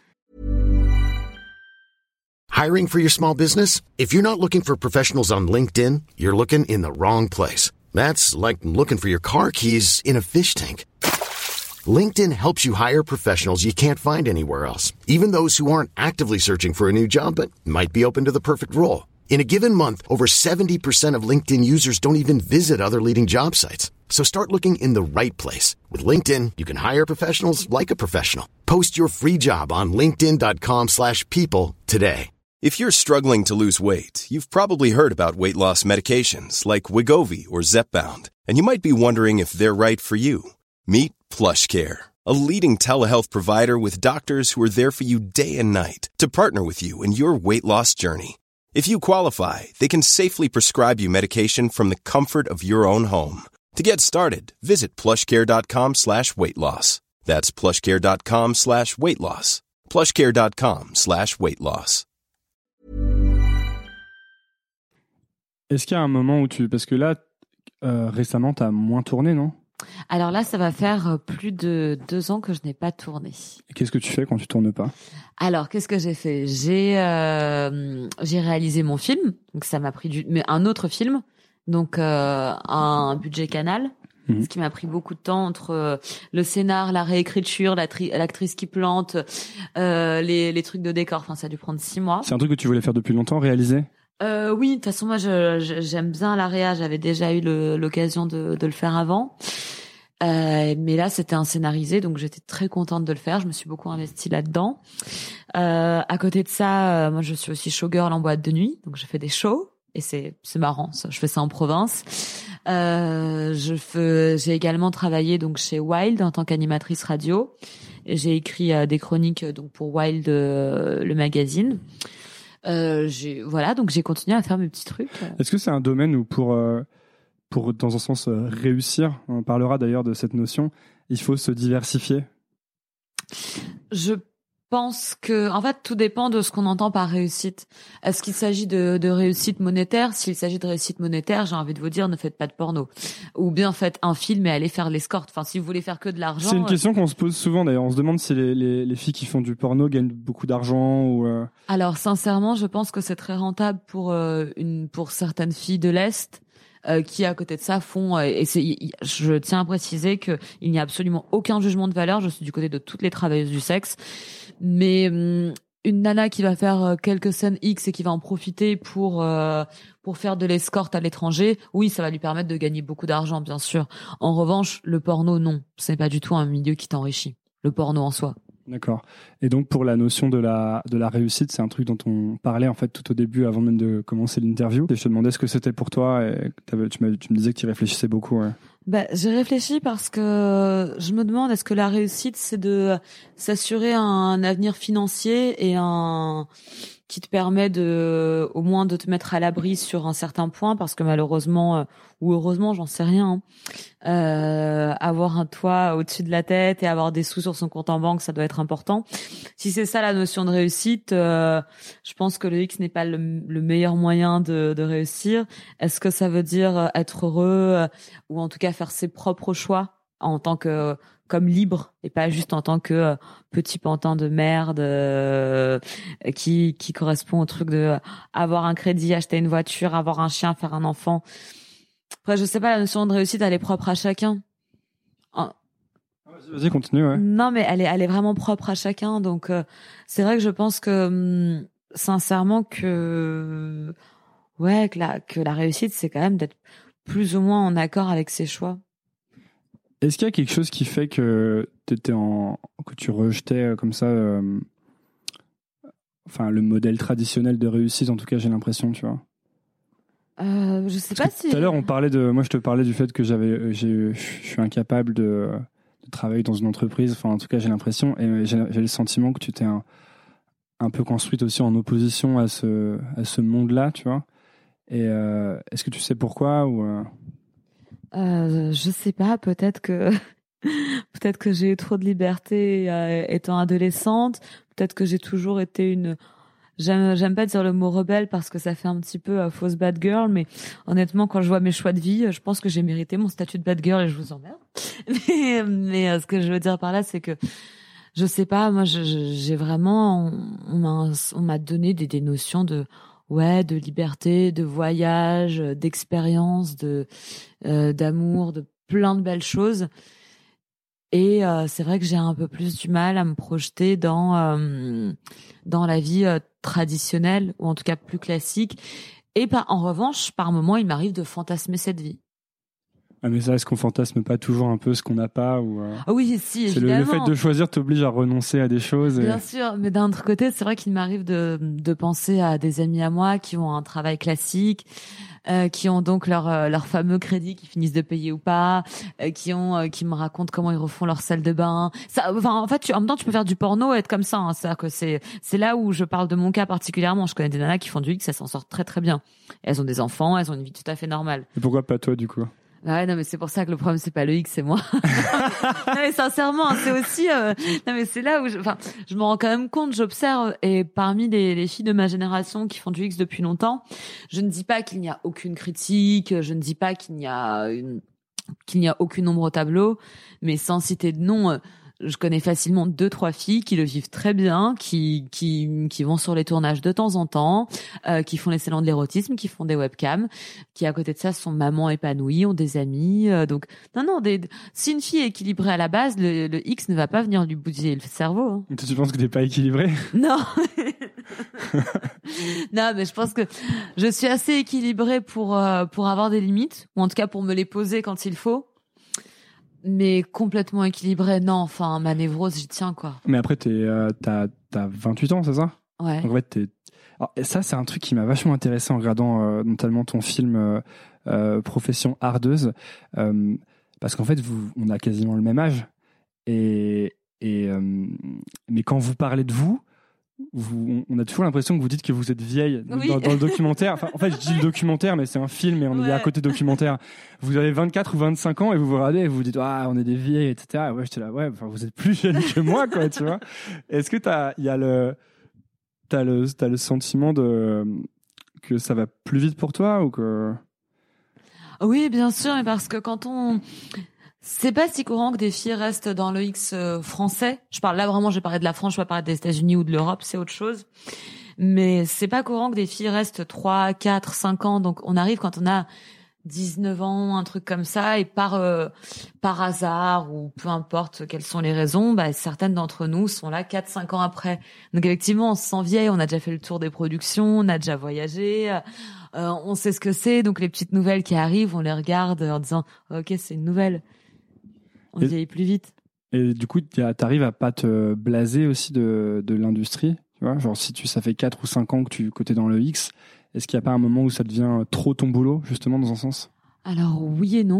Hiring for your small business? If you're not looking for professionals on LinkedIn, you're looking in the wrong place. That's like looking for your car keys in a fish tank. LinkedIn helps you hire professionals you can't find anywhere else, even those who aren't actively searching for a new job but might be open to the perfect role. In a given month, over seventy percent of LinkedIn users don't even visit other leading job sites. So start looking in the right place. With LinkedIn, you can hire professionals like a professional. Post your free job on linkedin.com slash people today. If you're struggling to lose weight, you've probably heard about weight loss medications like Wegovy or Zepbound, and you might be wondering if they're right for you. Meet PlushCare, a leading telehealth provider with doctors who are there for you day and night to partner with you in your weight loss journey. If you qualify, they can safely prescribe you medication from the comfort of your own home. To get started, visit plushcare.com slash weight loss. That's plushcare.com slash weight loss. plushcare.com slash weight loss. Est-ce qu'il y a un moment où tu... Parce que là, euh, récemment, tu as moins tourné, non? Alors là, ça va faire plus de deux ans que je n'ai pas tourné. Et qu'est-ce que tu fais quand tu tournes pas? Alors, qu'est-ce que j'ai fait? J'ai euh, j'ai réalisé mon film, donc ça m'a pris du, mais un autre film, donc euh, un budget Canal, mmh. ce qui m'a pris beaucoup de temps entre le scénar, la réécriture, la tri- l'actrice qui plante, euh, les les trucs de décor. Enfin, ça a dû prendre six mois. C'est un truc que tu voulais faire depuis longtemps, réaliser? Euh, oui, de toute façon, moi, je, je, j'aime bien la réa. J'avais déjà eu le, l'occasion de, de le faire avant. Euh, mais là, c'était un scénarisé, donc j'étais très contente de le faire. Je me suis beaucoup investie là-dedans. Euh, à côté de ça, euh, moi, je suis aussi showgirl en boîte de nuit, donc je fais des shows. Et c'est, c'est marrant, ça. Je fais ça en province. Euh, je fais, j'ai également travaillé donc chez Wild en tant qu'animatrice radio. Et j'ai écrit euh, des chroniques donc pour Wild, euh, le magazine. Euh, j'ai, voilà, donc j'ai continué à faire mes petits trucs. Est-ce que c'est un domaine où pour, euh, pour dans un sens euh, réussir, on parlera d'ailleurs de cette notion, il faut se diversifier? Je pense que, en fait, tout dépend de ce qu'on entend par réussite. Est-ce qu'il s'agit de, de réussite monétaire? S'il s'agit de réussite monétaire, j'ai envie de vous dire, ne faites pas de porno. Ou bien faites un film et allez faire l'escorte. Enfin, si vous voulez faire que de l'argent. C'est une question qu'on se pose souvent d'ailleurs. On se demande si les, les, les filles qui font du porno gagnent beaucoup d'argent ou. Euh... Alors, sincèrement, je pense que c'est très rentable pour euh, une, pour certaines filles de l'Est. Euh, qui à côté de ça font euh, et c'est, y, je tiens à préciser que il n'y a absolument aucun jugement de valeur. Je suis du côté de toutes les travailleuses du sexe, mais hum, une nana qui va faire quelques scènes X et qui va en profiter pour euh, pour faire de l'escorte à l'étranger, oui, ça va lui permettre de gagner beaucoup d'argent, bien sûr. En revanche, le porno, non, c'est pas du tout un milieu qui t'enrichit. Le porno en soi. D'accord. Et donc pour la notion de la de la réussite, c'est un truc dont on parlait en fait tout au début, avant même de commencer l'interview. Et je te demandais ce que c'était pour toi. Et tu me tu me disais que tu y réfléchissais beaucoup. Ouais. Bah, j'ai réfléchi parce que je me demande, est-ce que la réussite, c'est de s'assurer un avenir financier et un qui te permet de, au moins, de te mettre à l'abri sur un certain point, parce que malheureusement, ou heureusement, j'en sais rien, hein, euh, avoir un toit au-dessus de la tête et avoir des sous sur son compte en banque, ça doit être important. Si c'est ça la notion de réussite, euh, je pense que le X n'est pas le, le meilleur moyen de, de réussir. Est-ce que ça veut dire être heureux, ou en tout cas faire ses propres choix en tant que comme libre et pas juste en tant que euh, petit pantin de merde euh, qui qui correspond au truc de euh, avoir un crédit, acheter une voiture, avoir un chien, faire un enfant. Après, je sais pas, la notion de réussite, elle est propre à chacun. Ah. Vas-y, vas-y, continue, ouais. Non, mais elle est elle est vraiment propre à chacun. Donc euh, c'est vrai que je pense que hum, sincèrement que ouais que la que la réussite, c'est quand même d'être plus ou moins en accord avec ses choix. Est-ce qu'il y a quelque chose qui fait que t'étais en, que tu rejetais comme ça, euh, enfin le modèle traditionnel de réussite, en tout cas j'ai l'impression, tu vois. Euh, je sais Parce pas que si. Tout à l'heure on parlait de, moi je te parlais du fait que j'avais, j'ai, je suis incapable de, de travailler dans une entreprise. Enfin en tout cas j'ai l'impression et j'ai, j'ai le sentiment que tu t'es un, un peu construite aussi en opposition à ce, à ce monde-là, tu vois. Et euh, est-ce que tu sais pourquoi ou euh... Euh, je sais pas, peut-être que peut-être que j'ai eu trop de liberté euh, étant adolescente, peut-être que j'ai toujours été une j'aime j'aime pas dire le mot rebelle parce que ça fait un petit peu euh, fausse bad girl, mais honnêtement quand je vois mes choix de vie, je pense que j'ai mérité mon statut de bad girl et je vous emmerde. mais mais euh, ce que je veux dire par là, c'est que je sais pas, moi je, je, j'ai vraiment on, on m'a on m'a donné des des notions de ouais, de liberté, de voyage, d'expérience, de euh, d'amour, de plein de belles choses. Et euh, c'est vrai que j'ai un peu plus du mal à me projeter dans euh, dans la vie euh, traditionnelle, ou en tout cas plus classique. Et par, en revanche, par moments, il m'arrive de fantasmer cette vie. Ah mais ça, est-ce qu'on fantasme pas toujours un peu ce qu'on n'a pas ou euh... Ah oui, si, c'est évidemment. le, le fait de choisir t'oblige à renoncer à des choses. Et... Bien sûr, mais d'un autre côté, c'est vrai qu'il m'arrive de de penser à des amis à moi qui ont un travail classique, euh, qui ont donc leur euh, leur fameux crédit qui finissent de payer ou pas, euh, qui ont euh, qui me racontent comment ils refont leur salle de bain. Ça, enfin, en fait, tu, en même temps, tu peux faire du porno et être comme ça. Hein. C'est-à-dire que c'est c'est là où je parle de mon cas particulièrement. Je connais des nanas qui font du X, elles s'en sortent très très bien. Elles ont des enfants, elles ont une vie tout à fait normale. Et pourquoi pas toi du coup? Ouais, non, mais c'est pour ça que le problème, c'est pas le X, c'est moi. Non, mais sincèrement, c'est aussi, euh, non, mais c'est là où je, enfin, je me rends quand même compte, j'observe, et parmi les, les filles de ma génération qui font du X depuis longtemps, je ne dis pas qu'il n'y a aucune critique, je ne dis pas qu'il n'y a une, qu'il n'y a aucune ombre au tableau, mais sans citer de nom, euh, je connais facilement deux, trois filles qui le vivent très bien, qui, qui, qui vont sur les tournages de temps en temps, euh, qui font les salons de l'érotisme, qui font des webcams, qui à côté de ça sont mamans épanouies, ont des amis, euh, donc, non, non, des, si une fille est équilibrée à la base, le, le X ne va pas venir lui bousiller le cerveau. Hein. Et toi, tu penses que t'es pas équilibré? Non. Non, mais je pense que je suis assez équilibrée pour, euh, pour avoir des limites, ou en tout cas pour me les poser quand il faut. Mais complètement équilibré, non. Enfin, ma névrose, j'y tiens, quoi. Mais après, t'es, euh, t'as, t'as vingt-huit ans, c'est ça? Ouais. Donc, en fait, t'es... Alors, ça, c'est un truc qui m'a vachement intéressé en regardant euh, notamment ton film euh, euh, Profession ardeuse. Euh, parce qu'en fait, vous, on a quasiment le même âge. Et, et, euh, mais quand vous parlez de vous, vous, on a toujours l'impression que vous dites que vous êtes vieille oui. dans, dans le documentaire. Enfin, en fait, je dis le documentaire, mais c'est un film et on ouais. est à côté documentaire. Vous avez vingt-quatre ou vingt-cinq ans et vous vous regardez et vous vous dites ah on est des vieilles, et cetera. Et ouais, j'étais là ouais, enfin vous êtes plus jeune que moi quoi, tu vois. Est-ce que t'as, il y a le, t'as le, t'as le sentiment de que ça va plus vite pour toi ou que? Oui, bien sûr, mais parce que quand on c'est pas si courant que des filles restent dans le X euh, français. Je parle là vraiment, je vais parler de la France, je vais pas parler des États-Unis ou de l'Europe, c'est autre chose. Mais c'est pas courant que des filles restent trois, quatre, cinq ans. Donc on arrive quand on a dix-neuf ans, un truc comme ça, et par euh, par hasard ou peu importe quelles sont les raisons, bah certaines d'entre nous sont là quatre, cinq ans après. Donc effectivement, on se sent vieille, on a déjà fait le tour des productions, on a déjà voyagé, euh, on sait ce que c'est. Donc les petites nouvelles qui arrivent, on les regarde en disant OK, c'est une nouvelle. On et, vieillit plus vite. Et du coup, t'arrives à pas te blaser aussi de, de l'industrie, tu vois? Genre, si tu, ça fait quatre ou cinq ans que tu, que t'es dans le X, est-ce qu'il n'y a pas un moment où ça devient trop ton boulot, justement, dans un sens? Alors, oui et non.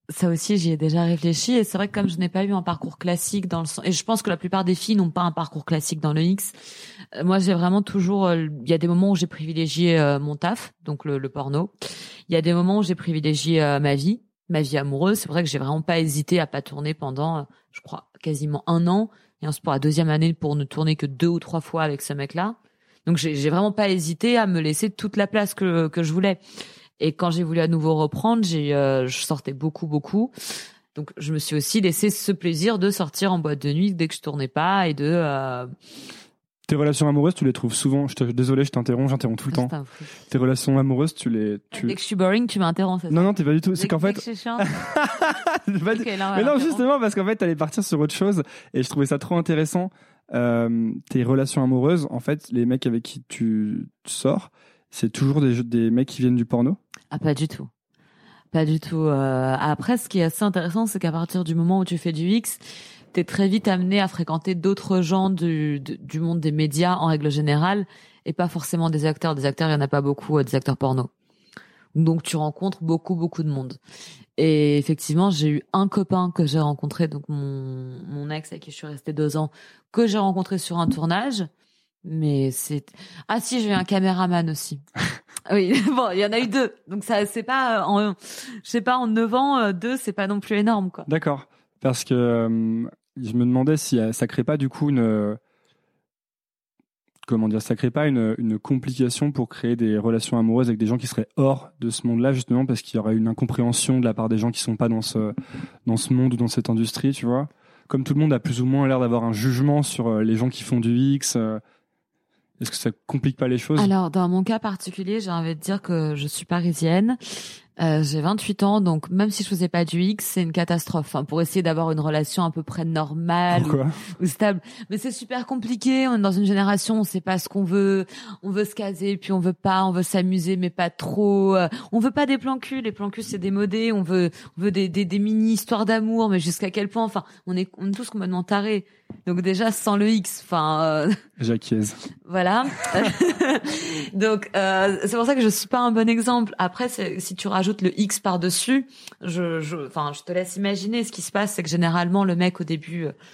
Ça aussi, j'y ai déjà réfléchi et c'est vrai que comme je n'ai pas eu un parcours classique dans le sens, et je pense que la plupart des filles n'ont pas un parcours classique dans le X. Euh, moi, j'ai vraiment toujours, il euh, y a des moments où j'ai privilégié euh, mon taf, donc le, le porno. Il y a des moments où j'ai privilégié euh, ma vie, ma vie amoureuse. C'est vrai que j'ai vraiment pas hésité à pas tourner pendant, euh, je crois, quasiment un an. Et ensuite pour la deuxième année pour ne tourner que deux ou trois fois avec ce mec-là. Donc j'ai, j'ai vraiment pas hésité à me laisser toute la place que que je voulais. Et quand j'ai voulu à nouveau reprendre, j'ai, euh, je sortais beaucoup, beaucoup. Donc, je me suis aussi laissé ce plaisir de sortir en boîte de nuit dès que je tournais pas et de. Euh... Tes relations amoureuses, tu les trouves souvent. Je te, désolé, je t'interromps, j'interromps tout le temps. Tes relations amoureuses, tu les. Tu... Dès que je suis boring, tu m'interromps. C'est ça? Non, non, t'es pas du tout. Dès c'est qu'en fait. Que je suis chiante. okay, là, mais non, justement, parce qu'en fait, t'allais partir sur autre chose et je trouvais ça trop intéressant. Euh, tes relations amoureuses, en fait, les mecs avec qui tu sors, c'est toujours des, des mecs qui viennent du porno? Ah, pas du tout. Pas du tout. Euh, après, ce qui est assez intéressant, c'est qu'à partir du moment où tu fais du X, t'es très vite amené à fréquenter d'autres gens du, du, du monde des médias en règle générale et pas forcément des acteurs. Des acteurs, il y en a pas beaucoup, euh, des acteurs porno. Donc, tu rencontres beaucoup, beaucoup de monde. Et effectivement, j'ai eu un copain que j'ai rencontré, donc mon, mon ex avec qui je suis restée deux ans, que j'ai rencontré sur un tournage. Mais c'est ah si j'ai eu un caméraman aussi. Oui, bon, il y en a eu deux. Donc ça c'est pas en je sais pas en neuf ans deux, c'est pas non plus énorme quoi. D'accord. Parce que euh, je me demandais si ça crée pas du coup une comment dire, ça crée pas une une complication pour créer des relations amoureuses avec des gens qui seraient hors de ce monde-là justement parce qu'il y aurait une incompréhension de la part des gens qui sont pas dans ce dans ce monde ou dans cette industrie, tu vois. Comme tout le monde a plus ou moins l'air d'avoir un jugement sur les gens qui font du X. Est-ce que ça complique pas les choses? Alors, dans mon cas particulier, j'ai envie de dire que je suis parisienne. Euh, j'ai vingt-huit ans, donc même si je faisais pas du X, c'est une catastrophe. Hein, pour essayer d'avoir une relation à peu près normale ou, ou stable. Mais c'est super compliqué. On est dans une génération, on sait pas ce qu'on veut. On veut se caser, puis on veut pas. On veut s'amuser, mais pas trop. On veut pas des plans cul. Les plans cul, c'est démodé. On veut, on veut des, des, des mini histoires d'amour, mais jusqu'à quel point? Enfin, on est, on est tous complètement tarés. Donc déjà sans le X, enfin. Euh... J'acquiesce. Voilà. Donc euh, c'est pour ça que je suis pas un bon exemple. Après, c'est, si tu rajoutes le X par dessus, je, je, enfin, je te laisse imaginer. Ce qui se passe, c'est que généralement le mec au début euh,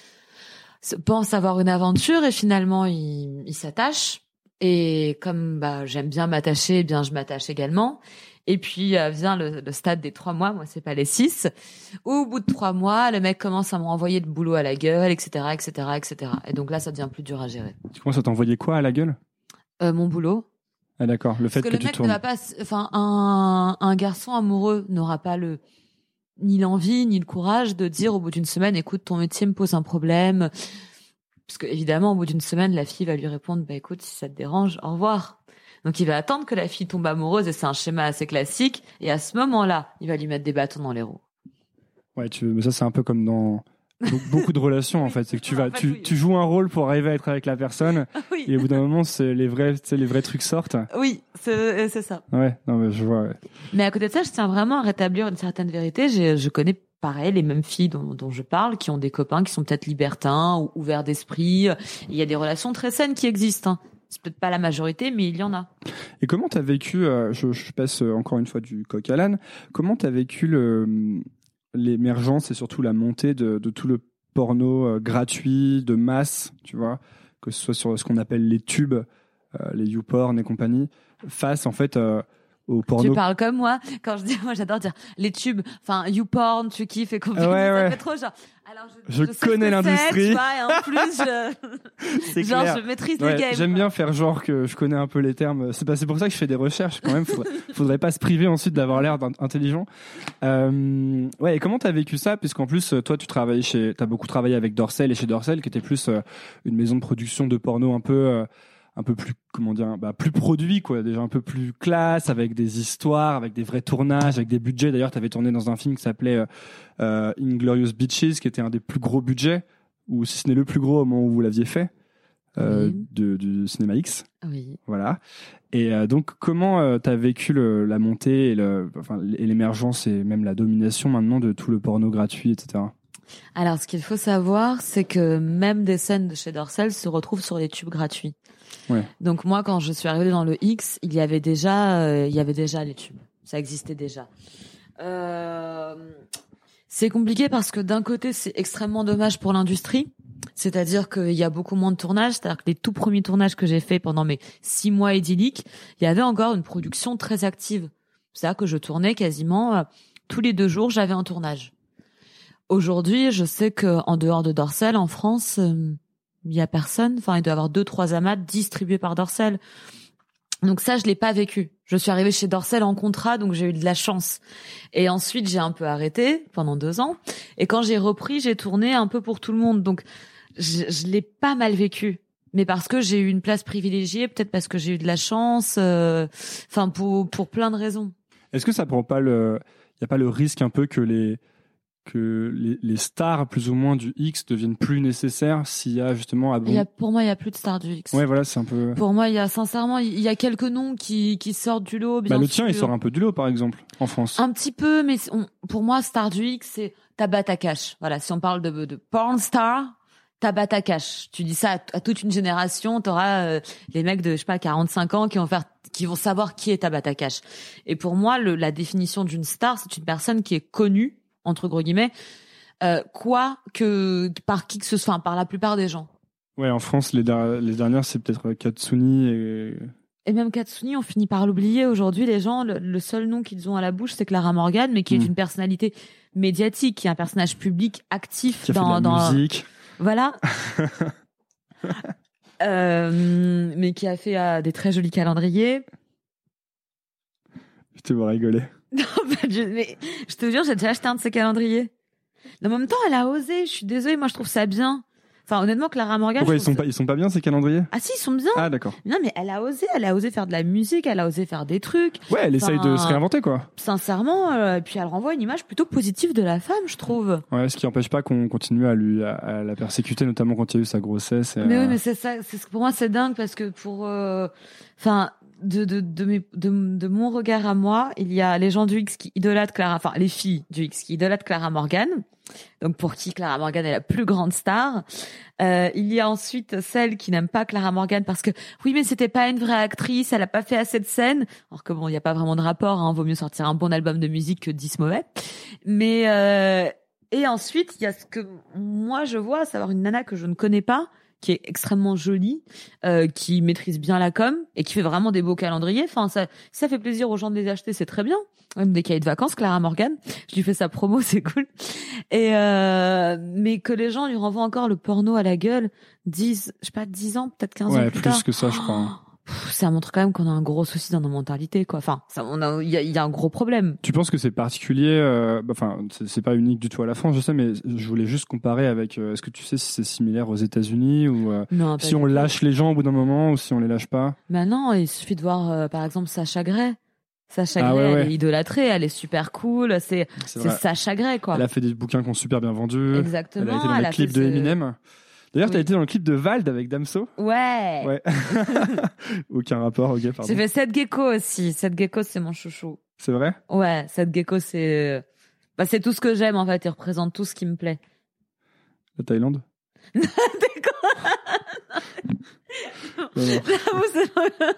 pense avoir une aventure et finalement il, il s'attache. Et comme bah j'aime bien m'attacher, eh bien je m'attache également. Et puis euh, vient le, le stade des trois mois, moi c'est pas les six. Au bout de trois mois, le mec commence à me renvoyer le boulot à la gueule, et cetera, et cetera, et cetera. Et donc là, ça devient plus dur à gérer. Tu commences à t'envoyer quoi à la gueule? euh, Mon boulot. Ah d'accord, le fait Parce que, que, que le mec tu tournes. ne va pas, enfin un un garçon amoureux n'aura pas le ni l'envie ni le courage de dire au bout d'une semaine, écoute, ton métier me pose un problème. Parce que évidemment, au bout d'une semaine, la fille va lui répondre, bah écoute, si ça te dérange, au revoir. Donc il va attendre que la fille tombe amoureuse et c'est un schéma assez classique. Et à ce moment-là, il va lui mettre des bâtons dans les roues. Ouais, tu, mais ça c'est un peu comme dans beaucoup de relations en fait. C'est que tu vas, en fait, tu, oui. tu joues un rôle pour arriver à être avec la personne. Oui. Et au bout d'un moment, c'est les vrais, c'est les vrais trucs sortent. Oui, c'est, c'est ça. Ouais, non mais je vois. Ouais. Mais à côté de ça, je tiens vraiment à rétablir une certaine vérité. J'ai, je connais pareil les mêmes filles dont, dont je parle, qui ont des copains qui sont peut-être libertins ou ouverts d'esprit. Il y a des relations très saines qui existent. Hein. C'est peut-être pas la majorité, mais il y en a. Et comment t'as vécu, euh, je, je passe encore une fois du coq à l'âne, comment t'as vécu le, l'émergence et surtout la montée de, de tout le porno euh, gratuit, de masse, tu vois, que ce soit sur ce qu'on appelle les tubes, euh, les YouPorn et compagnie, face en fait euh, au porno. Tu parles comme moi, quand je dis, moi j'adore dire les tubes, enfin YouPorn, tu kiffes et compagnie, ouais, ça ouais. fait trop genre... Alors je, je, je connais l'industrie. Tu vois, et en plus, je, c'est genre, clair. je maîtrise ouais, le game. J'aime bien faire genre que je connais un peu les termes. C'est, pas, c'est pour ça que je fais des recherches quand même. Faudrait, faudrait pas se priver ensuite d'avoir l'air intelligent. Euh, ouais, et comment t'as vécu ça? Puisqu'en plus, toi, tu travaillais chez, t'as beaucoup travaillé avec Dorsel et chez Dorsel, qui était plus euh, une maison de production de porno un peu, euh, un peu plus, comment dire, bah, plus produit, quoi. Déjà un peu plus classe, avec des histoires, avec des vrais tournages, avec des budgets. D'ailleurs, t'avais tourné dans un film qui s'appelait euh, euh, Inglorious Bitches, qui était un des plus gros budgets, ou si ce n'est le plus gros au moment où vous l'aviez fait, euh, oui. de, du cinéma X. Oui. Voilà. Et euh, donc, comment euh, t'as vécu le, la montée et, le, enfin, et l'émergence et même la domination maintenant de tout le porno gratuit, et cetera. Alors, ce qu'il faut savoir, c'est que même des scènes de chez Dorsel se retrouvent sur les tubes gratuits. Ouais. Donc moi, quand je suis arrivée dans le X, il y avait déjà, euh, il y avait déjà les tubes. Ça existait déjà. euh, C'est compliqué parce que d'un côté, c'est extrêmement dommage pour l'industrie. C'est-à-dire qu'il y a beaucoup moins de tournages. C'est-à-dire que les tout premiers tournages que j'ai faits pendant mes six mois idylliques, il y avait encore une production très active. C'est-à-dire que je tournais quasiment euh, tous les deux jours, j'avais un tournage. Aujourd'hui, je sais qu'en dehors de Dorsel, en France, euh, il y a personne. Enfin, il doit y avoir deux, trois amas distribués par Dorsel. Donc ça, je l'ai pas vécu. Je suis arrivée chez Dorsel en contrat, donc j'ai eu de la chance. Et ensuite, j'ai un peu arrêté pendant deux ans. Et quand j'ai repris, j'ai tourné un peu pour tout le monde. Donc, je, je l'ai pas mal vécu. Mais parce que j'ai eu une place privilégiée, peut-être parce que j'ai eu de la chance. Euh, enfin, pour pour plein de raisons. Est-ce que ça prend pas le, y a pas le risque un peu que les que les, les stars plus ou moins du X deviennent plus nécessaires s'il y a justement il y a, pour moi il y a plus de stars du X. Ouais, voilà, c'est un peu. Pour moi, il y a sincèrement il y a quelques noms qui qui sortent du lot. Bien bah, le sûr. tien, il sort un peu du lot, par exemple, en France. Un petit peu, mais on, pour moi, star du X, c'est Tabata Cash. Voilà, si on parle de de porn star, Tabata Cash. Tu dis ça à, à toute une génération, t'auras euh, les mecs de je sais pas quarante-cinq ans qui vont faire qui vont savoir qui est Tabata Cash. Et pour moi, le, la définition d'une star, c'est une personne qui est connue entre gros guillemets, euh, quoi que par qui que ce soit, par la plupart des gens. Ouais, en France, les, der- les dernières, c'est peut-être Katsuni et... Et même Katsuni, on finit par l'oublier aujourd'hui. Les gens, le, le seul nom qu'ils ont à la bouche, c'est Clara Morgan, mais qui mmh. est une personnalité médiatique, qui est un personnage public actif qui a dans, fait de la dans musique. Voilà. euh, mais qui a fait euh, des très jolis calendriers. Je te vois rigoler. Non, bah, je, mais je te jure, j'ai déjà acheté un de ces calendriers. En même temps, elle a osé. Je suis désolée, moi je trouve ça bien. Enfin, honnêtement, Clara Morgan. Pourquoi ils sont ça... pas, ils sont pas bien ces calendriers? Ah si, ils sont bien. Ah d'accord. Non, mais elle a osé, elle a osé faire de la musique, elle a osé faire des trucs. Ouais, elle enfin, essaye de se réinventer quoi. Sincèrement, euh, et puis elle renvoie une image plutôt positive de la femme, je trouve. Ouais, ce qui empêche pas qu'on continue à lui, à, à la persécuter, notamment quand il y a eu sa grossesse. Et mais à... oui, mais c'est ça, c'est pour moi c'est dingue parce que pour, enfin. Euh, De, de, de, mes, de, de mon regard à moi, il y a les gens du X qui idolâtrent Clara, enfin, les filles du X qui idolâtrent Clara Morgan. Donc, pour qui Clara Morgan est la plus grande star. Euh, il y a ensuite celles qui n'aiment pas Clara Morgan parce que, oui, mais c'était pas une vraie actrice, elle a pas fait assez de scènes. Alors que bon, il y a pas vraiment de rapport, hein, vaut mieux sortir un bon album de musique que dix mauvais. Mais, euh, et ensuite, il y a ce que moi je vois, à savoir une nana que je ne connais pas, qui est extrêmement jolie, euh, qui maîtrise bien la com et qui fait vraiment des beaux calendriers. Enfin, ça, ça fait plaisir aux gens de les acheter, c'est très bien. Même des cahiers de vacances, Clara Morgan, je lui fais sa promo, c'est cool. Et euh, mais que les gens lui renvoient encore le porno à la gueule, dix, je sais pas, dix ans, peut-être quinze ouais, ans plus, plus tard. que ça, je crois. Ça montre quand même qu'on a un gros souci dans nos mentalités, quoi. Enfin, ça, on a, il y a, il y a un gros problème. Tu penses que c'est particulier, euh, bah, enfin, c'est, c'est pas unique du tout à la France, je sais, mais je voulais juste comparer avec. Euh, est-ce que tu sais si c'est similaire aux États-Unis ou euh, non, si on lâche les gens au bout d'un moment ou si on les lâche pas? Ben non, il suffit de voir, euh, par exemple, Sacha Grey. Sacha ah, Grey, ouais, ouais. elle est idolâtrée, elle est super cool. C'est, c'est, c'est Sacha Grey, quoi. Elle a fait des bouquins qui ont super bien vendu. Exactement. Elle a été dans les clips de Eminem. D'ailleurs, oui. T'as été dans le clip de Vald avec Damso. Ouais. Ouais. Aucun rapport, ok, pardon. J'ai fait Seth Gecko aussi. Seth Gecko, c'est mon chouchou. C'est vrai? Ouais, Seth Gecko, c'est, bah, c'est tout ce que j'aime, en fait. Il représente tout ce qui me plaît. La Thaïlande? T'es quoi? Non, non.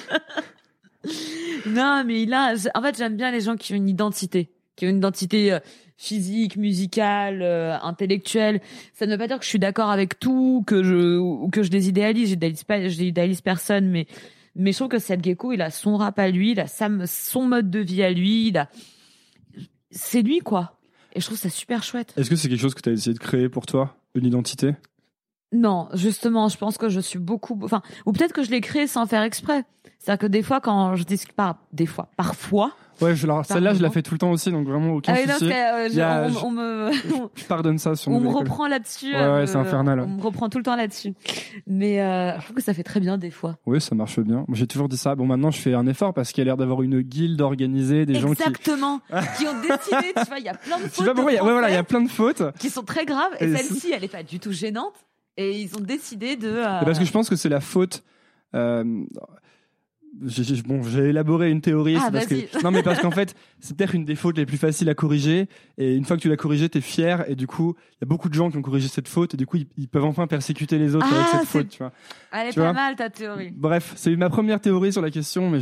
Non, mais il a, en fait, j'aime bien les gens qui ont une identité, qui ont une identité physique, musicale, euh, intellectuelle. Ça ne veut pas dire que je suis d'accord avec tout, que je, ou que je les idéalise. J'idéalise pas, j'idéalise personne, mais, mais je trouve que Seth Gecko, il a son rap à lui, il a sa, son mode de vie à lui, il a, c'est lui, quoi. Et je trouve ça super chouette. Est-ce que c'est quelque chose que tu as essayé de créer pour toi, une identité? Non, justement, je pense que je suis beaucoup, enfin, ou peut-être que je l'ai créé sans faire exprès. C'est-à-dire que des fois, quand je discute, pas des fois, parfois. Ouais, je, alors, celle-là, je la fais tout le temps aussi, donc vraiment aucun ah oui, souci. Non, euh, je, a, on, je, on me, je pardonne ça sur on me reprend là-dessus. Ouais, ouais, euh, c'est infernal. On me reprend tout le temps là-dessus. Mais euh, je trouve que ça fait très bien des fois. Oui, ça marche bien. Moi, j'ai toujours dit ça. Bon, maintenant, je fais un effort parce qu'il y a l'air d'avoir une guilde organisée, des Exactement, gens qui... qui ont décidé, tu vois, il y a plein de fautes. Tu vois, bon, ouais, voilà, il y a plein de fautes. Qui sont très graves, et, et celle-ci, elle est pas du tout gênante. Et ils ont décidé de... Euh... Parce que je pense que c'est la faute... Euh... J'ai, j'ai, bon, j'ai élaboré une théorie. Ah, c'est parce vas-y. que, non, mais parce qu'en fait, c'est peut-être une des fautes les plus faciles à corriger. Et une fois que tu l'as corrigée, t'es fier. Et du coup, il y a beaucoup de gens qui ont corrigé cette faute. Et du coup, ils, ils peuvent enfin persécuter les autres ah, avec cette c'est... faute. Tu vois. Elle est tu pas vois mal, ta théorie. Bref, c'est ma première théorie sur la question, mais je,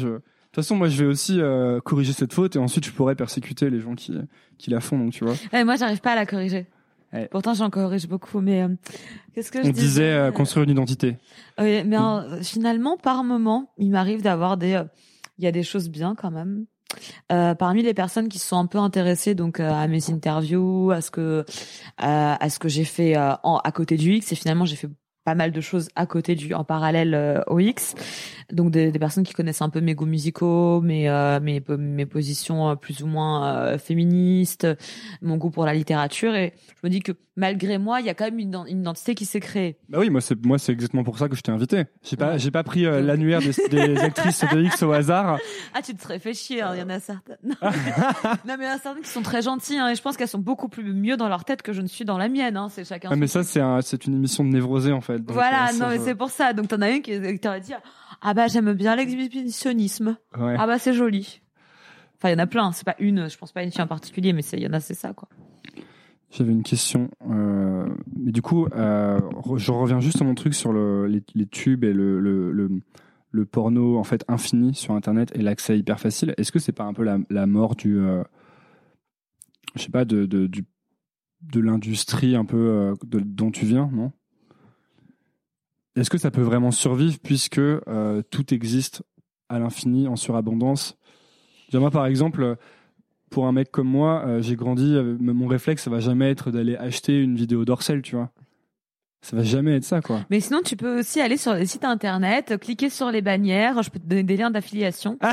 toute façon, moi, je vais aussi euh, corriger cette faute et ensuite, je pourrais persécuter les gens qui, qui la font, donc tu vois. Ouais, moi, j'arrive pas à la corriger. Ouais. Pourtant, j'en corrige beaucoup, mais euh, qu'est-ce que je On disais, disait euh, construire une identité. Oui, mais euh, finalement, par moment, il m'arrive d'avoir des... Euh, il y a des choses bien quand même. Euh, parmi les personnes qui se sont un peu intéressées donc euh, à mes interviews, à ce que euh, à ce que j'ai fait euh, en, à côté du X, et finalement j'ai fait pas mal de choses à côté du en parallèle euh, au X, donc des, des personnes qui connaissent un peu mes goûts musicaux, mes euh, mes mes positions plus ou moins euh, féministes, mon goût pour la littérature, et je me dis que malgré moi il y a quand même une, une identité qui s'est créée. Bah oui, moi c'est moi c'est exactement pour ça que je t'ai invité. J'ai pas ouais. j'ai pas pris euh, l'annuaire des, des actrices de X au hasard. Ah, tu te serais fait chier, hein, il y en a certaines. Non mais, non, mais il y en a certaines qui sont très gentilles, hein, et je pense qu'elles sont beaucoup plus mieux dans leur tête que je ne suis dans la mienne, hein, c'est chacun. Ah, mais ça c'est un, c'est une émission de névrosée en fait. Donc, voilà, euh, non mais je... c'est pour ça. Donc t'en as une qui, qui t'aurait dit ah bah j'aime bien l'exhibitionnisme. Ouais. Ah bah c'est joli. Enfin il y en a plein, c'est pas une, je pense pas une fille en particulier, mais il y en a, c'est ça quoi. J'avais une question, euh, mais du coup euh, je reviens juste à mon truc sur le, les, les tubes et le, le, le, le porno en fait infini sur internet et l'accès hyper facile. Est-ce que c'est pas un peu la, la mort du, euh, je sais pas, de, de, du, de l'industrie un peu euh, de, dont tu viens, non ? Est-ce que ça peut vraiment survivre puisque euh, tout existe à l'infini, en surabondance ? Moi, par exemple, pour un mec comme moi, euh, j'ai grandi, euh, mon réflexe, ça va jamais être d'aller acheter une vidéo d'Orcel, tu vois. Ça va jamais être ça, quoi. Mais sinon, tu peux aussi aller sur les sites internet, cliquer sur les bannières, je peux te donner des liens d'affiliation. Ah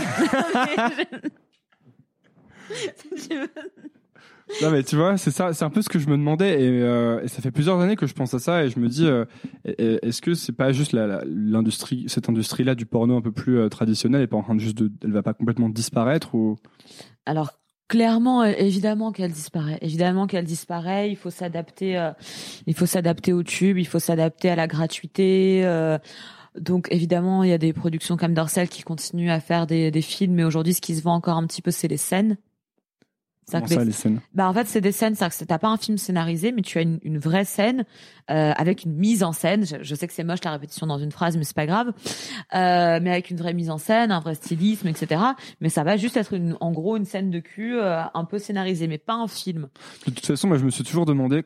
Non mais tu vois, c'est ça, c'est un peu ce que je me demandais et, euh, et ça fait plusieurs années que je pense à ça et je me dis, euh, est-ce que c'est pas juste la, la, l'industrie, cette industrie-là du porno un peu plus euh, traditionnelle est pas en train de juste de, elle va pas complètement disparaître ou? Alors clairement, évidemment qu'elle disparaît, évidemment qu'elle disparaît. Il faut s'adapter, euh, il faut s'adapter au tube, il faut s'adapter à la gratuité. Euh, donc évidemment, il y a des productions comme Dorsel qui continuent à faire des, des films, mais aujourd'hui, ce qui se vend encore un petit peu, c'est les scènes. Comment ça, les scènes ? Bah en fait c'est des scènes, c'est-à-dire que t'as pas un film scénarisé, mais tu as une, une vraie scène euh, avec une mise en scène. Je, je sais que c'est moche la répétition dans une phrase, mais c'est pas grave. Euh, mais avec une vraie mise en scène, un vrai stylisme, et cetera. Mais ça va juste être une, en gros une scène de cul euh, un peu scénarisée, mais pas un film. De toute façon, moi je me suis toujours demandé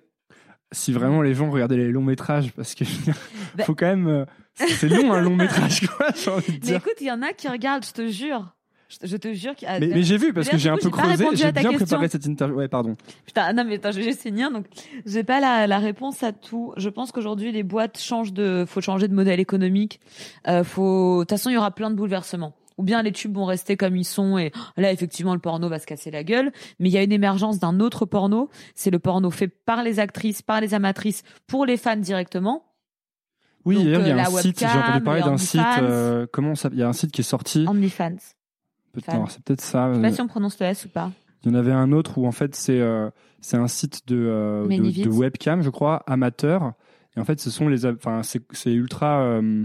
si vraiment les gens regardaient les longs métrages, parce que bah, faut quand même, euh, c'est long un long métrage quoi. J'ai envie de dire. Mais écoute, il y en a qui regardent, je te jure. Je te jure qu'il y a... Mais, mais j'ai vu, parce que j'ai un peu creusé, j'ai bien préparé cette interview. Ouais, pardon. Putain, non, mais attends, je vais juste finir. Donc, j'ai pas la, la réponse à tout. Je pense qu'aujourd'hui, les boîtes changent de, faut changer de modèle économique. Euh, faut, de toute façon, il y aura plein de bouleversements. Ou bien les tubes vont rester comme ils sont et là, effectivement, le porno va se casser la gueule. Mais il y a une émergence d'un autre porno. C'est le porno fait par les actrices, par les amatrices, pour les fans directement. Oui, donc, d'ailleurs, il y a euh, un site, j'ai entendu parler d'un site, euh, comment ça, il y a un site qui est sorti. OnlyFans. Non, c'est peut-être ça. Je sais pas si on prononce le S ou pas. Il y en avait un autre où en fait c'est euh, c'est un site de, euh, de de webcam, je crois, amateur. Et en fait, ce sont les, enfin c'est c'est ultra, euh,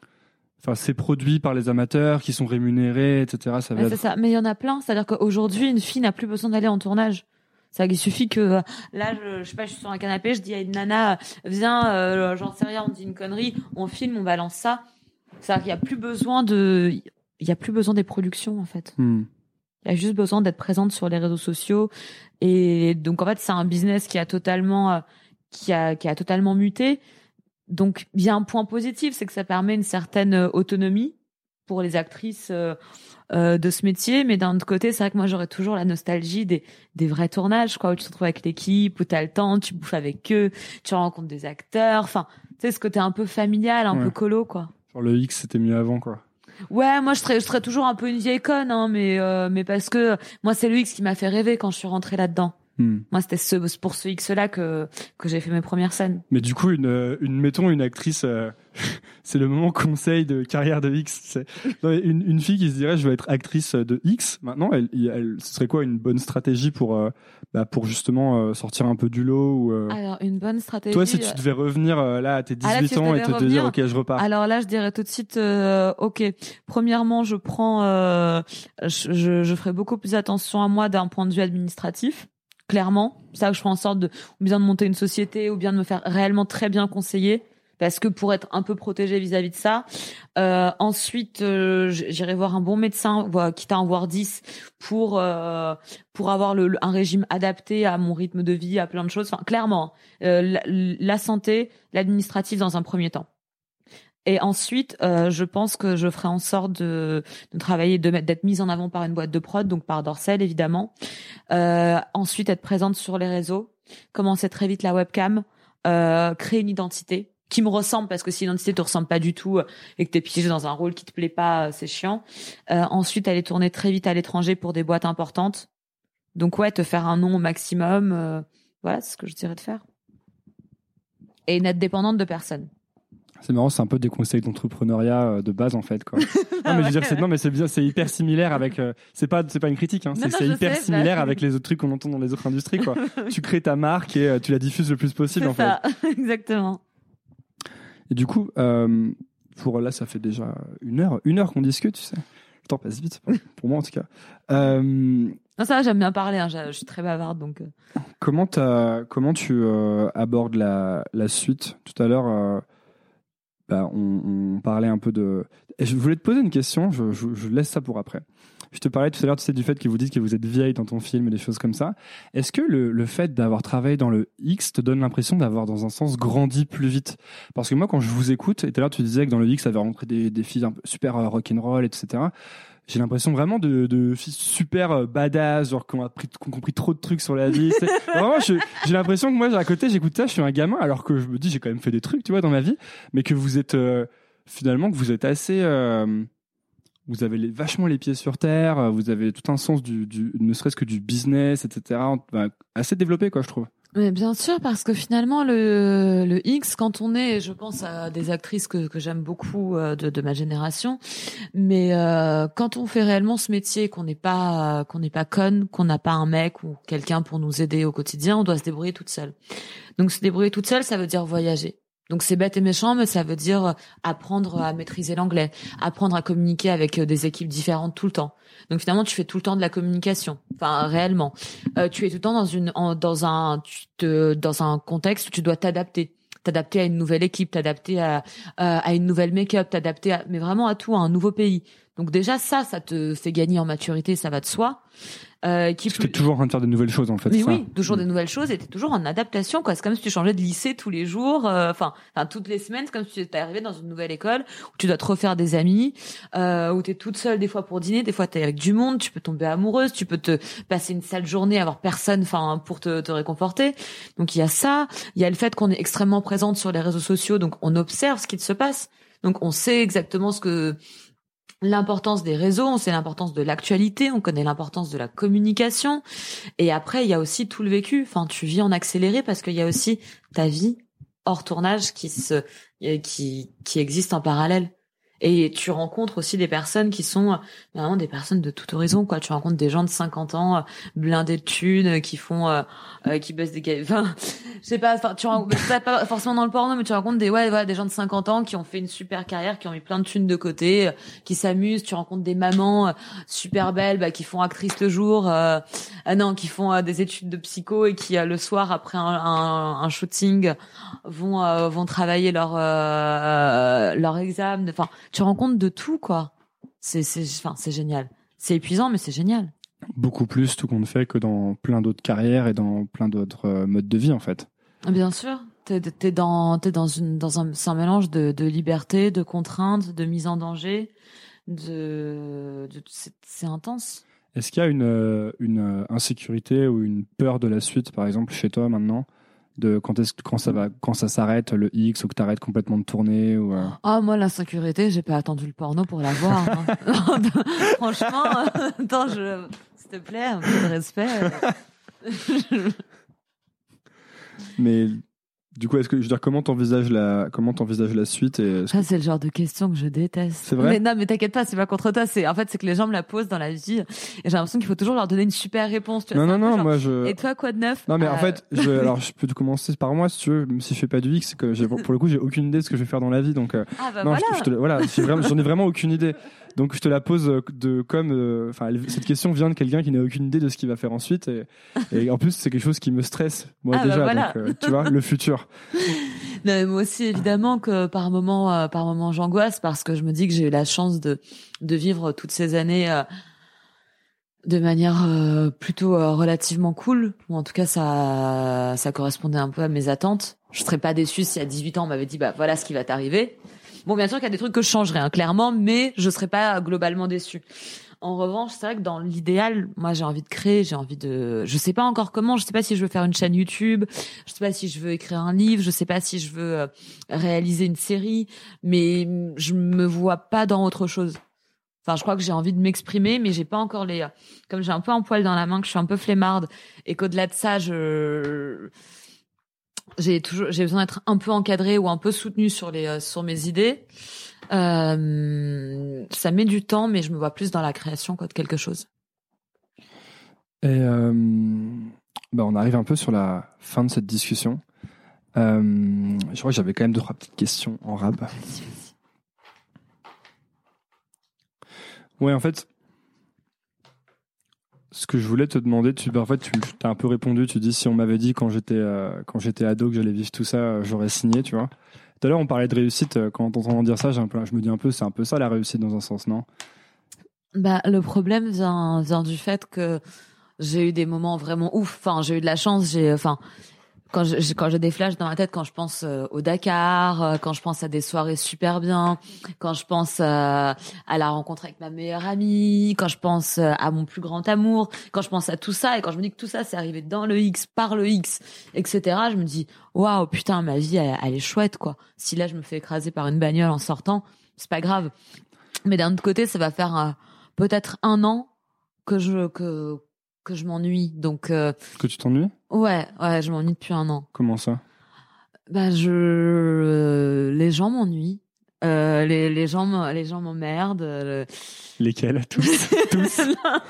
enfin c'est produit par les amateurs qui sont rémunérés, et cetera. Ça va ouais, être... C'est ça. Mais il y en a plein. C'est-à-dire qu'aujourd'hui, une fille n'a plus besoin d'aller en tournage. C'est-à-dire qu'il suffit que là, je, je sais pas, je suis sur un canapé, je dis à une nana, viens, euh, j'en sais rien, on dit une connerie, on filme, on balance ça. C'est-à-dire qu'il y a plus besoin de il y a plus besoin des productions en fait. Hmm. Il y a juste besoin d'être présente sur les réseaux sociaux et donc en fait c'est un business qui a totalement qui a qui a totalement muté. Donc il y a un point positif, c'est que ça permet une certaine autonomie pour les actrices euh, euh, de ce métier, mais d'un autre côté, c'est vrai que moi j'aurais toujours la nostalgie des des vrais tournages quoi, où tu te retrouves avec l'équipe, où t'as le temps, tu bouffes avec eux, tu rencontres des acteurs, enfin, tu sais ce côté un peu familial, un ouais. peu colo quoi. Genre le X c'était mieux avant quoi. Ouais, moi je serais, je serais toujours un peu une vieille conne, hein, mais euh, mais parce que moi c'est le X qui m'a fait rêver quand je suis rentrée là-dedans. Hmm. Moi c'était ce, pour ce X-là que que j'ai fait mes premières scènes. Mais du coup, une, une mettons une actrice, euh, c'est le moment conseil de carrière de X. C'est, non, une, une fille qui se dirait je veux être actrice de X. Maintenant, elle, elle, ce serait quoi une bonne stratégie pour euh, bah, pour justement euh, sortir un peu du lot ou, euh... Alors une bonne stratégie. Toi, si tu devais revenir euh, là à tes dix-huit ah, là, ans et te, te dire ok je repars. Alors là, je dirais tout de suite euh, ok. Premièrement, je prends, euh, je, je je ferai beaucoup plus attention à moi d'un point de vue administratif. Clairement, ça je ferai en sorte de ou bien de monter une société ou bien de me faire réellement très bien conseiller parce que pour être un peu protégé vis-à-vis de ça. Euh, ensuite, euh, j'irai voir un bon médecin, quitte à en voir dix, pour euh, pour avoir le, un régime adapté à mon rythme de vie, à plein de choses. Enfin, clairement, euh, la, la santé, l'administratif dans un premier temps. Et ensuite, euh, je pense que je ferai en sorte de, de travailler, de mettre, d'être mise en avant par une boîte de prod, donc par Dorsel évidemment. Euh, ensuite, être présente sur les réseaux, commencer très vite la webcam, euh, créer une identité qui me ressemble, parce que si l'identité te ressemble pas du tout et que t'es piégé dans un rôle qui te plaît pas, c'est chiant. Euh, ensuite, aller tourner très vite à l'étranger pour des boîtes importantes. Donc ouais, te faire un nom au maximum. Euh, voilà, c'est ce que je dirais de faire. Et n'être dépendante de personne. C'est marrant, c'est un peu des conseils d'entrepreneuriat de base en fait, quoi. non mais je veux dire, c'est non mais c'est bien, c'est hyper similaire avec. Euh, c'est pas, c'est pas une critique, hein. C'est, non, non, c'est hyper sais, similaire bah... avec les autres trucs qu'on entend dans les autres industries, quoi. Tu crées ta marque et euh, tu la diffuses le plus possible, c'est en ça. fait. Exactement. Et du coup, euh, pour là, ça fait déjà une heure, une heure qu'on discute, tu sais. Le temps passe vite, pour moi en tout cas. Euh, non, ça va, j'aime bien parler. Hein. Je suis très bavarde, donc. Comment t'as, comment tu euh, abordes la la suite tout à l'heure? Euh, Bah, on, on parlait un peu de. Et je voulais te poser une question. Je, je, je laisse ça pour après. Je te parlais tout à l'heure, tu sais, du fait que vous dites que vous êtes vieille dans ton film et des choses comme ça. Est-ce que le, le fait d'avoir travaillé dans le X te donne l'impression d'avoir, dans un sens, grandi plus vite? Parce que moi, quand je vous écoute, et tout à l'heure, tu disais que dans le X, ça avait rencontré des, des filles un peu super rock'n'roll, et cetera. J'ai l'impression vraiment de, de filles super badass, genre qui ont, appris, qui ont compris trop de trucs sur la vie. Vraiment, je, j'ai l'impression que moi, à côté, j'écoute ça, je suis un gamin, alors que je me dis, j'ai quand même fait des trucs, tu vois, dans ma vie, mais que vous êtes, euh, finalement, que vous êtes assez, euh, vous avez les, vachement les pieds sur terre, vous avez tout un sens du, du ne serait-ce que du business, et cetera. Bah, assez développé, quoi, je trouve. Mais bien sûr, parce que finalement le le X, quand on est, je pense à des actrices que que j'aime beaucoup euh, de de ma génération, mais euh, quand on fait réellement ce métier, qu'on n'est pas qu'on n'est pas conne, qu'on n'a pas un mec ou quelqu'un pour nous aider au quotidien, on doit se débrouiller toute seule. Donc se débrouiller toute seule, ça veut dire voyager. Donc c'est bête et méchant, mais ça veut dire apprendre à maîtriser l'anglais, apprendre à communiquer avec des équipes différentes tout le temps. Donc finalement, tu fais tout le temps de la communication. Enfin, réellement, euh, tu es tout le temps dans une, en, dans un, tu te, dans un contexte où tu dois t'adapter, t'adapter à une nouvelle équipe, t'adapter à, à, à une nouvelle make-up, t'adapter à, mais vraiment à tout, à un nouveau pays. Donc déjà ça, ça te fait gagner en maturité, ça va de soi. Euh, qui Parce que t'es toujours en train de faire de nouvelles choses en fait. Mais ça. oui, toujours mmh. des nouvelles choses et t'es toujours en adaptation quoi. C'est comme si tu changeais de lycée tous les jours, enfin, euh, toutes les semaines. C'est comme si tu étais arrivé dans une nouvelle école où tu dois te refaire des amis, euh, où t'es toute seule des fois pour dîner, des fois t'es avec du monde, tu peux tomber amoureuse, tu peux te passer une sale journée, avoir personne, enfin, pour te, te réconforter. Donc il y a ça, il y a le fait qu'on est extrêmement présente sur les réseaux sociaux, donc on observe ce qui se passe, donc on sait exactement ce que l'importance des réseaux, on sait l'importance de l'actualité, on connaît l'importance de la communication. Et après, il y a aussi tout le vécu. Enfin, tu vis en accéléré parce qu'il y a aussi ta vie hors tournage qui se, qui, qui existe en parallèle. Et tu rencontres aussi des personnes qui sont vraiment des personnes de tout horizon, quoi. Tu rencontres des gens de cinquante ans, blindés de thunes, qui font, euh, euh, qui baissent des gars, enfin, je sais pas, enfin, tu rencontres, pas forcément dans le porno, mais tu rencontres des, ouais, ouais, des gens de cinquante ans qui ont fait une super carrière, qui ont mis plein de thunes de côté, euh, qui s'amusent. Tu rencontres des mamans euh, super belles, bah, qui font actrice le jour, euh, euh non, qui font euh, des études de psycho et qui, euh, le soir, après un, un, un shooting, vont, euh, vont travailler leur, euh, leur examen. Enfin, tu rencontres de tout, quoi. C'est, c'est, enfin, c'est génial. C'est épuisant, mais c'est génial. Beaucoup plus, tout compte fait, que dans plein d'autres carrières et dans plein d'autres euh, modes de vie, en fait. Bien sûr. T'es, t'es dans, t'es dans une, dans un, c'est un mélange de, de liberté, de contraintes, de mise en danger, de, de c'est, c'est intense. Est-ce qu'il y a une, une insécurité ou une peur de la suite, par exemple, chez toi, maintenant? De quand est-ce quand ça va quand ça s'arrête le X ou que t'arrêtes complètement de tourner ou euh... Ah, moi l'insécurité, j'ai pas attendu le porno pour la voir. Hein. Franchement, attends, je s'il te plaît, un peu de respect. Mais du coup, est-ce que je veux dire comment t'envisages la comment t'envisages la suite et ça, c'est le genre de question que je déteste. C'est vrai. Mais non, mais t'inquiète pas, c'est pas contre toi. C'est en fait c'est que les gens me la posent dans la vie et j'ai l'impression qu'il faut toujours leur donner une super réponse. Tu vois, non non non, genre, moi je. Et toi quoi de neuf? Non mais euh... en fait, je, alors je peux commencer par moi si tu veux. Même si je fais pas du X, que j'ai, pour le coup j'ai aucune idée de ce que je vais faire dans la vie. Donc euh, ah bah non, voilà. je, je te, voilà, j'ai vraiment, j'en ai vraiment aucune idée. Donc je te la pose de comme, enfin, euh, cette question vient de quelqu'un qui n'a aucune idée de ce qu'il va faire ensuite, et, et en plus c'est quelque chose qui me stresse moi ah déjà. Bah voilà. Donc euh, tu vois, le futur. Non, moi aussi évidemment que par moment, euh, par moment j'angoisse parce que je me dis que j'ai eu la chance de de vivre toutes ces années. Euh, de manière euh, plutôt euh, relativement cool, ou en tout cas ça ça correspondait un peu à mes attentes. Je serais pas déçue si à dix-huit ans on m'avait dit bah voilà ce qui va t'arriver. Bon, bien sûr qu'il y a des trucs que je changerais hein, clairement, mais je serais pas globalement déçue. En revanche, c'est vrai que dans l'idéal, moi j'ai envie de créer, j'ai envie de je sais pas encore comment, je sais pas si je veux faire une chaîne YouTube, je sais pas si je veux écrire un livre, je sais pas si je veux euh, réaliser une série, mais je me vois pas dans autre chose. Enfin, je crois que j'ai envie de m'exprimer, mais j'ai pas encore les. Comme j'ai un peu un poil dans la main, que je suis un peu flemmarde, et qu'au-delà de ça, je j'ai toujours j'ai besoin d'être un peu encadrée ou un peu soutenue sur les sur mes idées. Euh, ça met du temps, mais je me vois plus dans la création quoi de quelque chose. Et euh, bah on arrive un peu sur la fin de cette discussion. Euh, je crois que j'avais quand même deux trois petites questions en rab. Vas-y, vas-y. Ouais, en fait, ce que je voulais te demander, tu, en fait, tu as un peu répondu. Tu dis si on m'avait dit quand j'étais euh, quand j'étais ado que j'allais vivre tout ça, j'aurais signé, tu vois. Tout à l'heure, on parlait de réussite. Quand on t'entend dire ça, j'ai un peu, je me dis un peu, c'est un peu ça la réussite dans un sens, non? Bah, le problème vient vient du fait que j'ai eu des moments vraiment ouf. Enfin, j'ai eu de la chance. J'ai, enfin. Quand je, quand j'ai des flashs dans ma tête, quand je pense euh, au Dakar, euh, quand je pense à des soirées super bien, quand je pense euh, à la rencontre avec ma meilleure amie, quand je pense euh, à mon plus grand amour, quand je pense à tout ça et quand je me dis que tout ça c'est arrivé dans le X, par le X, et cetera. Je me dis waouh putain ma vie elle, elle est chouette quoi. Si là je me fais écraser par une bagnole en sortant, c'est pas grave. Mais d'un autre côté, ça va faire euh, peut-être un an que je que que je m'ennuie. Donc euh, que tu t'ennuies? Ouais, ouais, je m'ennuie depuis un an. Comment ça? Bah je euh, les gens m'ennuient. Euh, les les gens m- les gens m'emmerdent. Euh... Lesquels? Tous tous.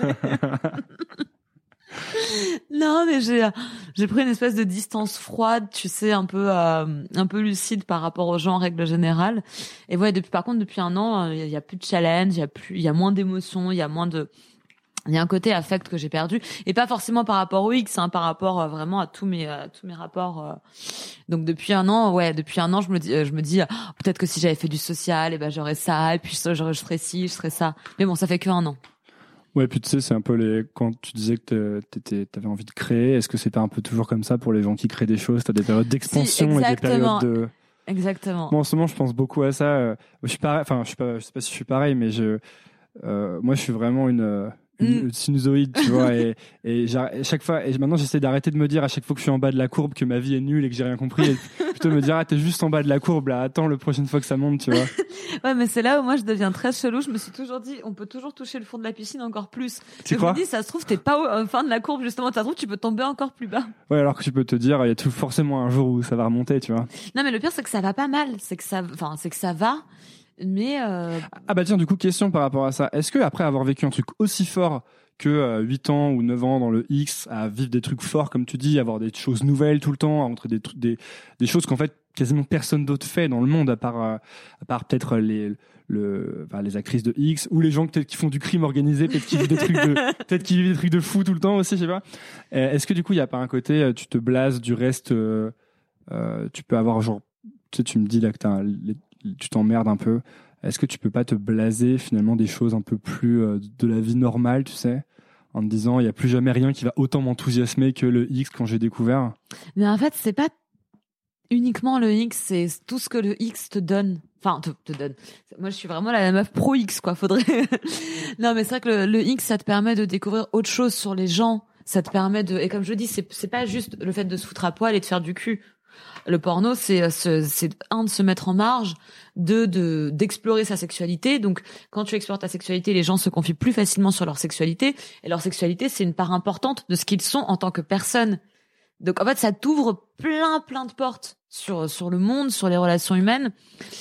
Non, mais j'ai j'ai pris une espèce de distance froide, tu sais, un peu euh, un peu lucide par rapport aux gens en règle générale. Et ouais, depuis par contre depuis un an, il y, y a plus de challenge, il y a plus il y a moins d'émotions, il y a moins de il y a un côté affect que j'ai perdu, et pas forcément par rapport au X, hein, par rapport euh, vraiment à tous mes euh, tous mes rapports. Euh. Donc depuis un an, ouais, depuis un an, je me dis, euh, je me dis, oh, peut-être que si j'avais fait du social, et ben j'aurais ça, et puis je, je serais ci, je serais ça. Mais bon, ça fait que un an. Ouais, puis tu sais, c'est un peu les quand tu disais que t'étais, t'avais envie de créer. Est-ce que c'était un peu toujours comme ça pour les gens qui créent des choses? T'as des périodes d'expansion si, et des périodes de. Exactement. Moi, en ce moment, je pense beaucoup à ça. Je suis pareil. Enfin, je suis pas, je sais pas si je suis pareil, mais je, euh, moi, je suis vraiment une. Une mm. sinusoïde, tu vois, et, et chaque fois, et maintenant j'essaie d'arrêter de me dire à chaque fois que je suis en bas de la courbe que ma vie est nulle et que j'ai rien compris, et plutôt me dire ah t'es juste en bas de la courbe là, attends le prochaine fois que ça monte, tu vois. Ouais, mais c'est là où moi je deviens très chelou. Je me suis toujours dit on peut toujours toucher le fond de la piscine encore plus. Tu je crois? me dis ça se trouve t'es pas au fin de la courbe justement, ça se trouve tu peux tomber encore plus bas. Ouais, alors que tu peux te dire il y a tout forcément un jour où ça va remonter, tu vois. Non mais le pire c'est que ça va pas mal, c'est que ça, enfin c'est que ça va. Mais euh... ah bah tiens, du coup question par rapport à ça. Est-ce que après avoir vécu un truc aussi fort que euh, huit ans ou neuf ans dans le X, à vivre des trucs forts comme tu dis, avoir des choses nouvelles tout le temps, à montrer des trucs, des des choses qu'en fait quasiment personne d'autre fait dans le monde à part euh, à part peut-être les le enfin, les actrices de X ou les gens peut-être qui font du crime organisé, peut-être qui vivent des trucs de peut-être qui vivent des trucs de fou tout le temps aussi, je sais pas. Euh, est-ce que du coup il y a pas un côté tu te blases du reste, euh, euh, tu peux avoir genre tu sais tu me dis là que t'as un, les, tu t'emmerdes un peu. Est-ce que tu peux pas te blaser finalement des choses un peu plus euh, de la vie normale, tu sais, en te disant il y a plus jamais rien qui va autant m'enthousiasmer que le X quand j'ai découvert? Mais en fait, c'est pas uniquement le X, c'est tout ce que le X te donne. Enfin, te, te donne. Moi, je suis vraiment la meuf pro X, quoi. Faudrait. Non, mais c'est vrai que le, le X, ça te permet de découvrir autre chose sur les gens. Ça te permet de. Et comme je dis, c'est c'est pas juste le fait de se foutre à poil et de faire du cul. Le porno, c'est, c'est un de se mettre en marge, deux de d'explorer sa sexualité. Donc, quand tu explores ta sexualité, les gens se confient plus facilement sur leur sexualité, et leur sexualité, c'est une part importante de ce qu'ils sont en tant que personne. Donc, en fait, ça t'ouvre plein, plein de portes sur sur le monde, sur les relations humaines.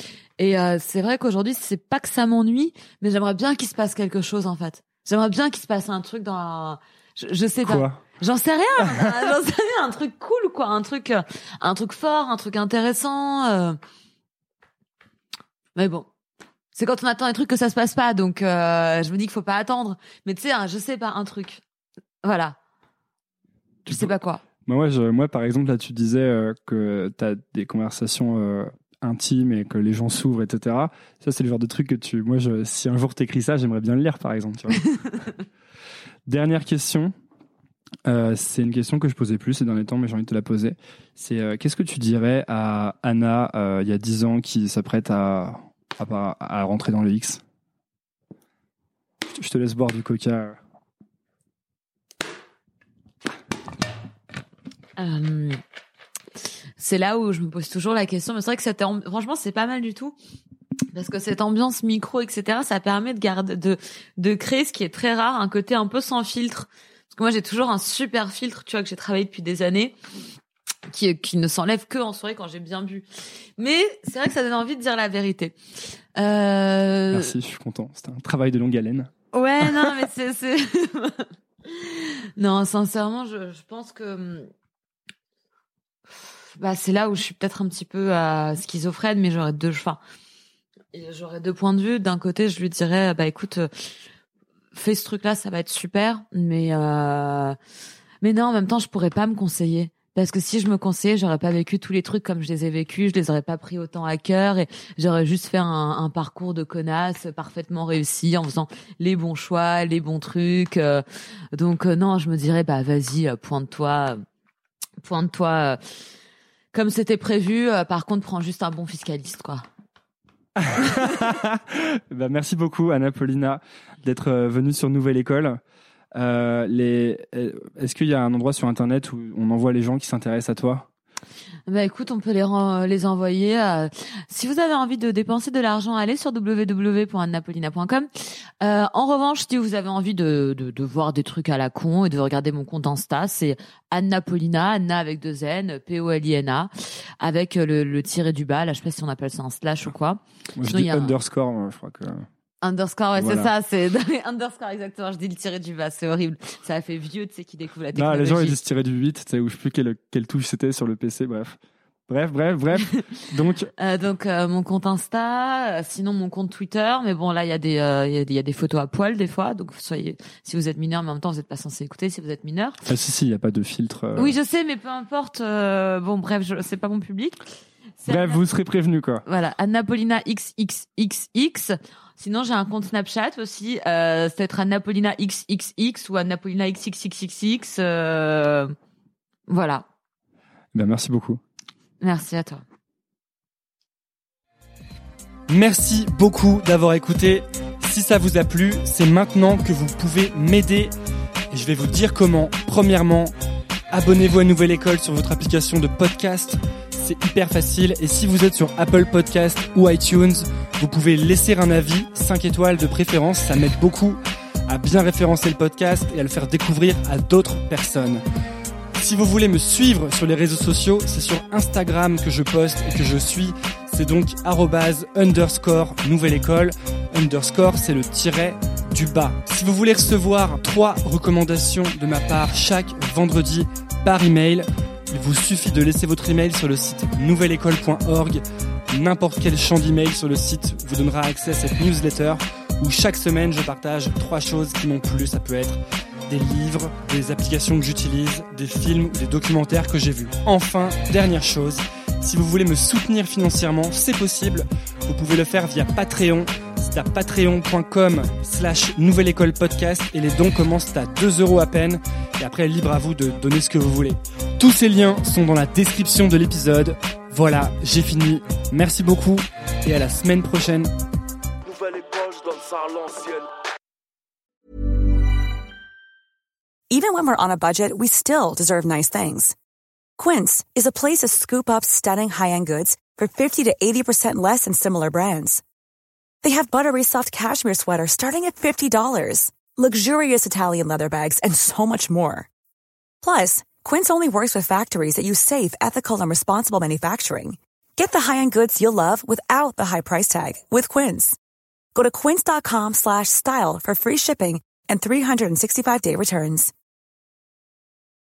Et euh, c'est vrai qu'aujourd'hui, c'est pas que ça m'ennuie, mais j'aimerais bien qu'il se passe quelque chose, en fait. J'aimerais bien qu'il se passe un truc dans la... Je, je sais Quoi? pas. J'en sais rien, j'en sais rien, un truc cool quoi, un truc, un truc fort, un truc intéressant. Euh... Mais bon, c'est quand on attend un truc que ça se passe pas. Donc, euh, je me dis qu'il faut pas attendre. Mais tu sais, hein, je sais pas, un truc. Voilà. Je sais pas quoi. Bah ouais, je, moi, par exemple, là, tu disais euh, que tu as des conversations euh, intimes et que les gens s'ouvrent, et cetera. Ça, c'est le genre de truc que tu... Moi, je, si un jour t'écris ça, j'aimerais bien le lire, par exemple. Tu vois. Dernière question. Euh, c'est une question que je posais plus ces derniers temps, mais j'ai envie de te la poser. C'est euh, qu'est-ce que tu dirais à Anna, euh, il y a dix ans, qui s'apprête à, à, à rentrer dans le X? Je te laisse boire du coca. Euh, c'est là où je me pose toujours la question, mais c'est vrai que cette amb- franchement c'est pas mal du tout, parce que cette ambiance micro, et cetera, ça permet de garder, de de créer ce qui est très rare, un côté un peu sans filtre. Parce que moi j'ai toujours un super filtre, tu vois, que j'ai travaillé depuis des années, qui qui ne s'enlève que en soirée quand j'ai bien bu. Mais c'est vrai que ça donne envie de dire la vérité. Euh... Merci, je suis content. C'était un travail de longue haleine. Ouais, non, mais c'est c'est non, sincèrement, je je pense que bah c'est là où je suis peut-être un petit peu euh, schizophrène, mais j'aurais deux enfin j'aurais deux points de vue. D'un côté, je lui dirais bah écoute, euh, fais ce truc là, ça va être super, mais euh, mais non, en même temps je pourrais pas me conseiller, parce que si je me conseillais, j'aurais pas vécu tous les trucs comme je les ai vécus, je les aurais pas pris autant à cœur, et j'aurais juste fait un, un parcours de connasse parfaitement réussi en faisant les bons choix, les bons trucs. Euh, donc euh, non, je me dirais bah vas-y, euh, pointe-toi, euh, pointe-toi. Euh, Comme c'était prévu, euh, par contre, prends juste un bon fiscaliste, quoi. Bah, merci beaucoup, Anna Paulina, d'être euh, venue sur Nouvelle École. Euh, les... Est-ce qu'il y a un endroit sur Internet où on envoie les gens qui s'intéressent à toi? Bah écoute, on peut les ren- les envoyer. Euh, si vous avez envie de dépenser de l'argent, allez sur w w w point anna paulina point com. Euh, en revanche, si vous avez envie de, de de voir des trucs à la con et de regarder mon compte Insta, c'est Anna Paulina, Anna avec deux N, P O L I N A, avec le, le tiré du bas. Là, je sais pas si on appelle ça un slash ou quoi. Moi, je Sinon, dis y a underscore, un... je crois que... Underscore, ouais, voilà. c'est ça, c'est underscore, exactement. Je dis le tiré du bas, c'est horrible. Ça a fait vieux, tu sais, qui découvre la technologie. Non, les gens, ils disent tirer du huit, tu sais, où je sais plus quelle, quelle touche c'était sur le P C, bref. Bref, bref, bref. Donc, euh, donc euh, mon compte Insta, euh, sinon mon compte Twitter, mais bon là il y a des il euh, y, a, y a des photos à poil des fois, donc soyez, si vous êtes mineur, mais en même temps vous n'êtes pas censé écouter si vous êtes mineur. Ah si si, il y a pas de filtre. Euh... Oui, je sais, mais peu importe. Euh, bon bref, je, c'est pas mon public. C'est bref, Anna... vous serez prévenus quoi. Voilà, Anna Paulina X X X X. Sinon j'ai un compte Snapchat aussi, euh, c'est être Anna Paulina X X X ou Anna Paulina X X X X X. Euh... Voilà. Ben merci beaucoup. Merci à toi. Merci beaucoup d'avoir écouté. Si ça vous a plu, c'est maintenant que vous pouvez m'aider. Et je vais vous dire comment. Premièrement, abonnez-vous à Nouvelle École sur votre application de podcast. C'est hyper facile. Et si vous êtes sur Apple Podcast ou iTunes, vous pouvez laisser un avis, cinq étoiles de préférence. Ça m'aide beaucoup à bien référencer le podcast et à le faire découvrir à d'autres personnes. Si vous voulez me suivre sur les réseaux sociaux, c'est sur Instagram que je poste et que je suis. C'est donc arrobase underscore nouvelle école. Underscore, c'est le tiret du bas. Si vous voulez recevoir trois recommandations de ma part chaque vendredi par email, il vous suffit de laisser votre email sur le site nouvelle école point org. N'importe quel champ d'email sur le site vous donnera accès à cette newsletter où chaque semaine je partage trois choses qui m'ont plu. Ça peut être des livres, des applications que j'utilise, des films ou des documentaires que j'ai vus. Enfin, dernière chose, si vous voulez me soutenir financièrement, c'est possible. Vous pouvez le faire via Patreon. C'est à patreon.com slash nouvelle école podcast et les dons commencent à deux euros à peine. Et après, libre à vous de donner ce que vous voulez. Tous ces liens sont dans la description de l'épisode. Voilà, j'ai fini. Merci beaucoup et à la semaine prochaine. Nouvelle école, je donne ça à l'ancienne. Even when we're on a budget, we still deserve nice things. Quince is a place to scoop up stunning high-end goods for fifty to eighty percent less than similar brands. They have buttery soft cashmere sweaters starting at fifty dollars, luxurious Italian leather bags, and so much more. Plus, Quince only works with factories that use safe, ethical, and responsible manufacturing. Get the high-end goods you'll love without the high price tag with Quince. Go to quince.com slash style for free shipping and three sixty-five day returns.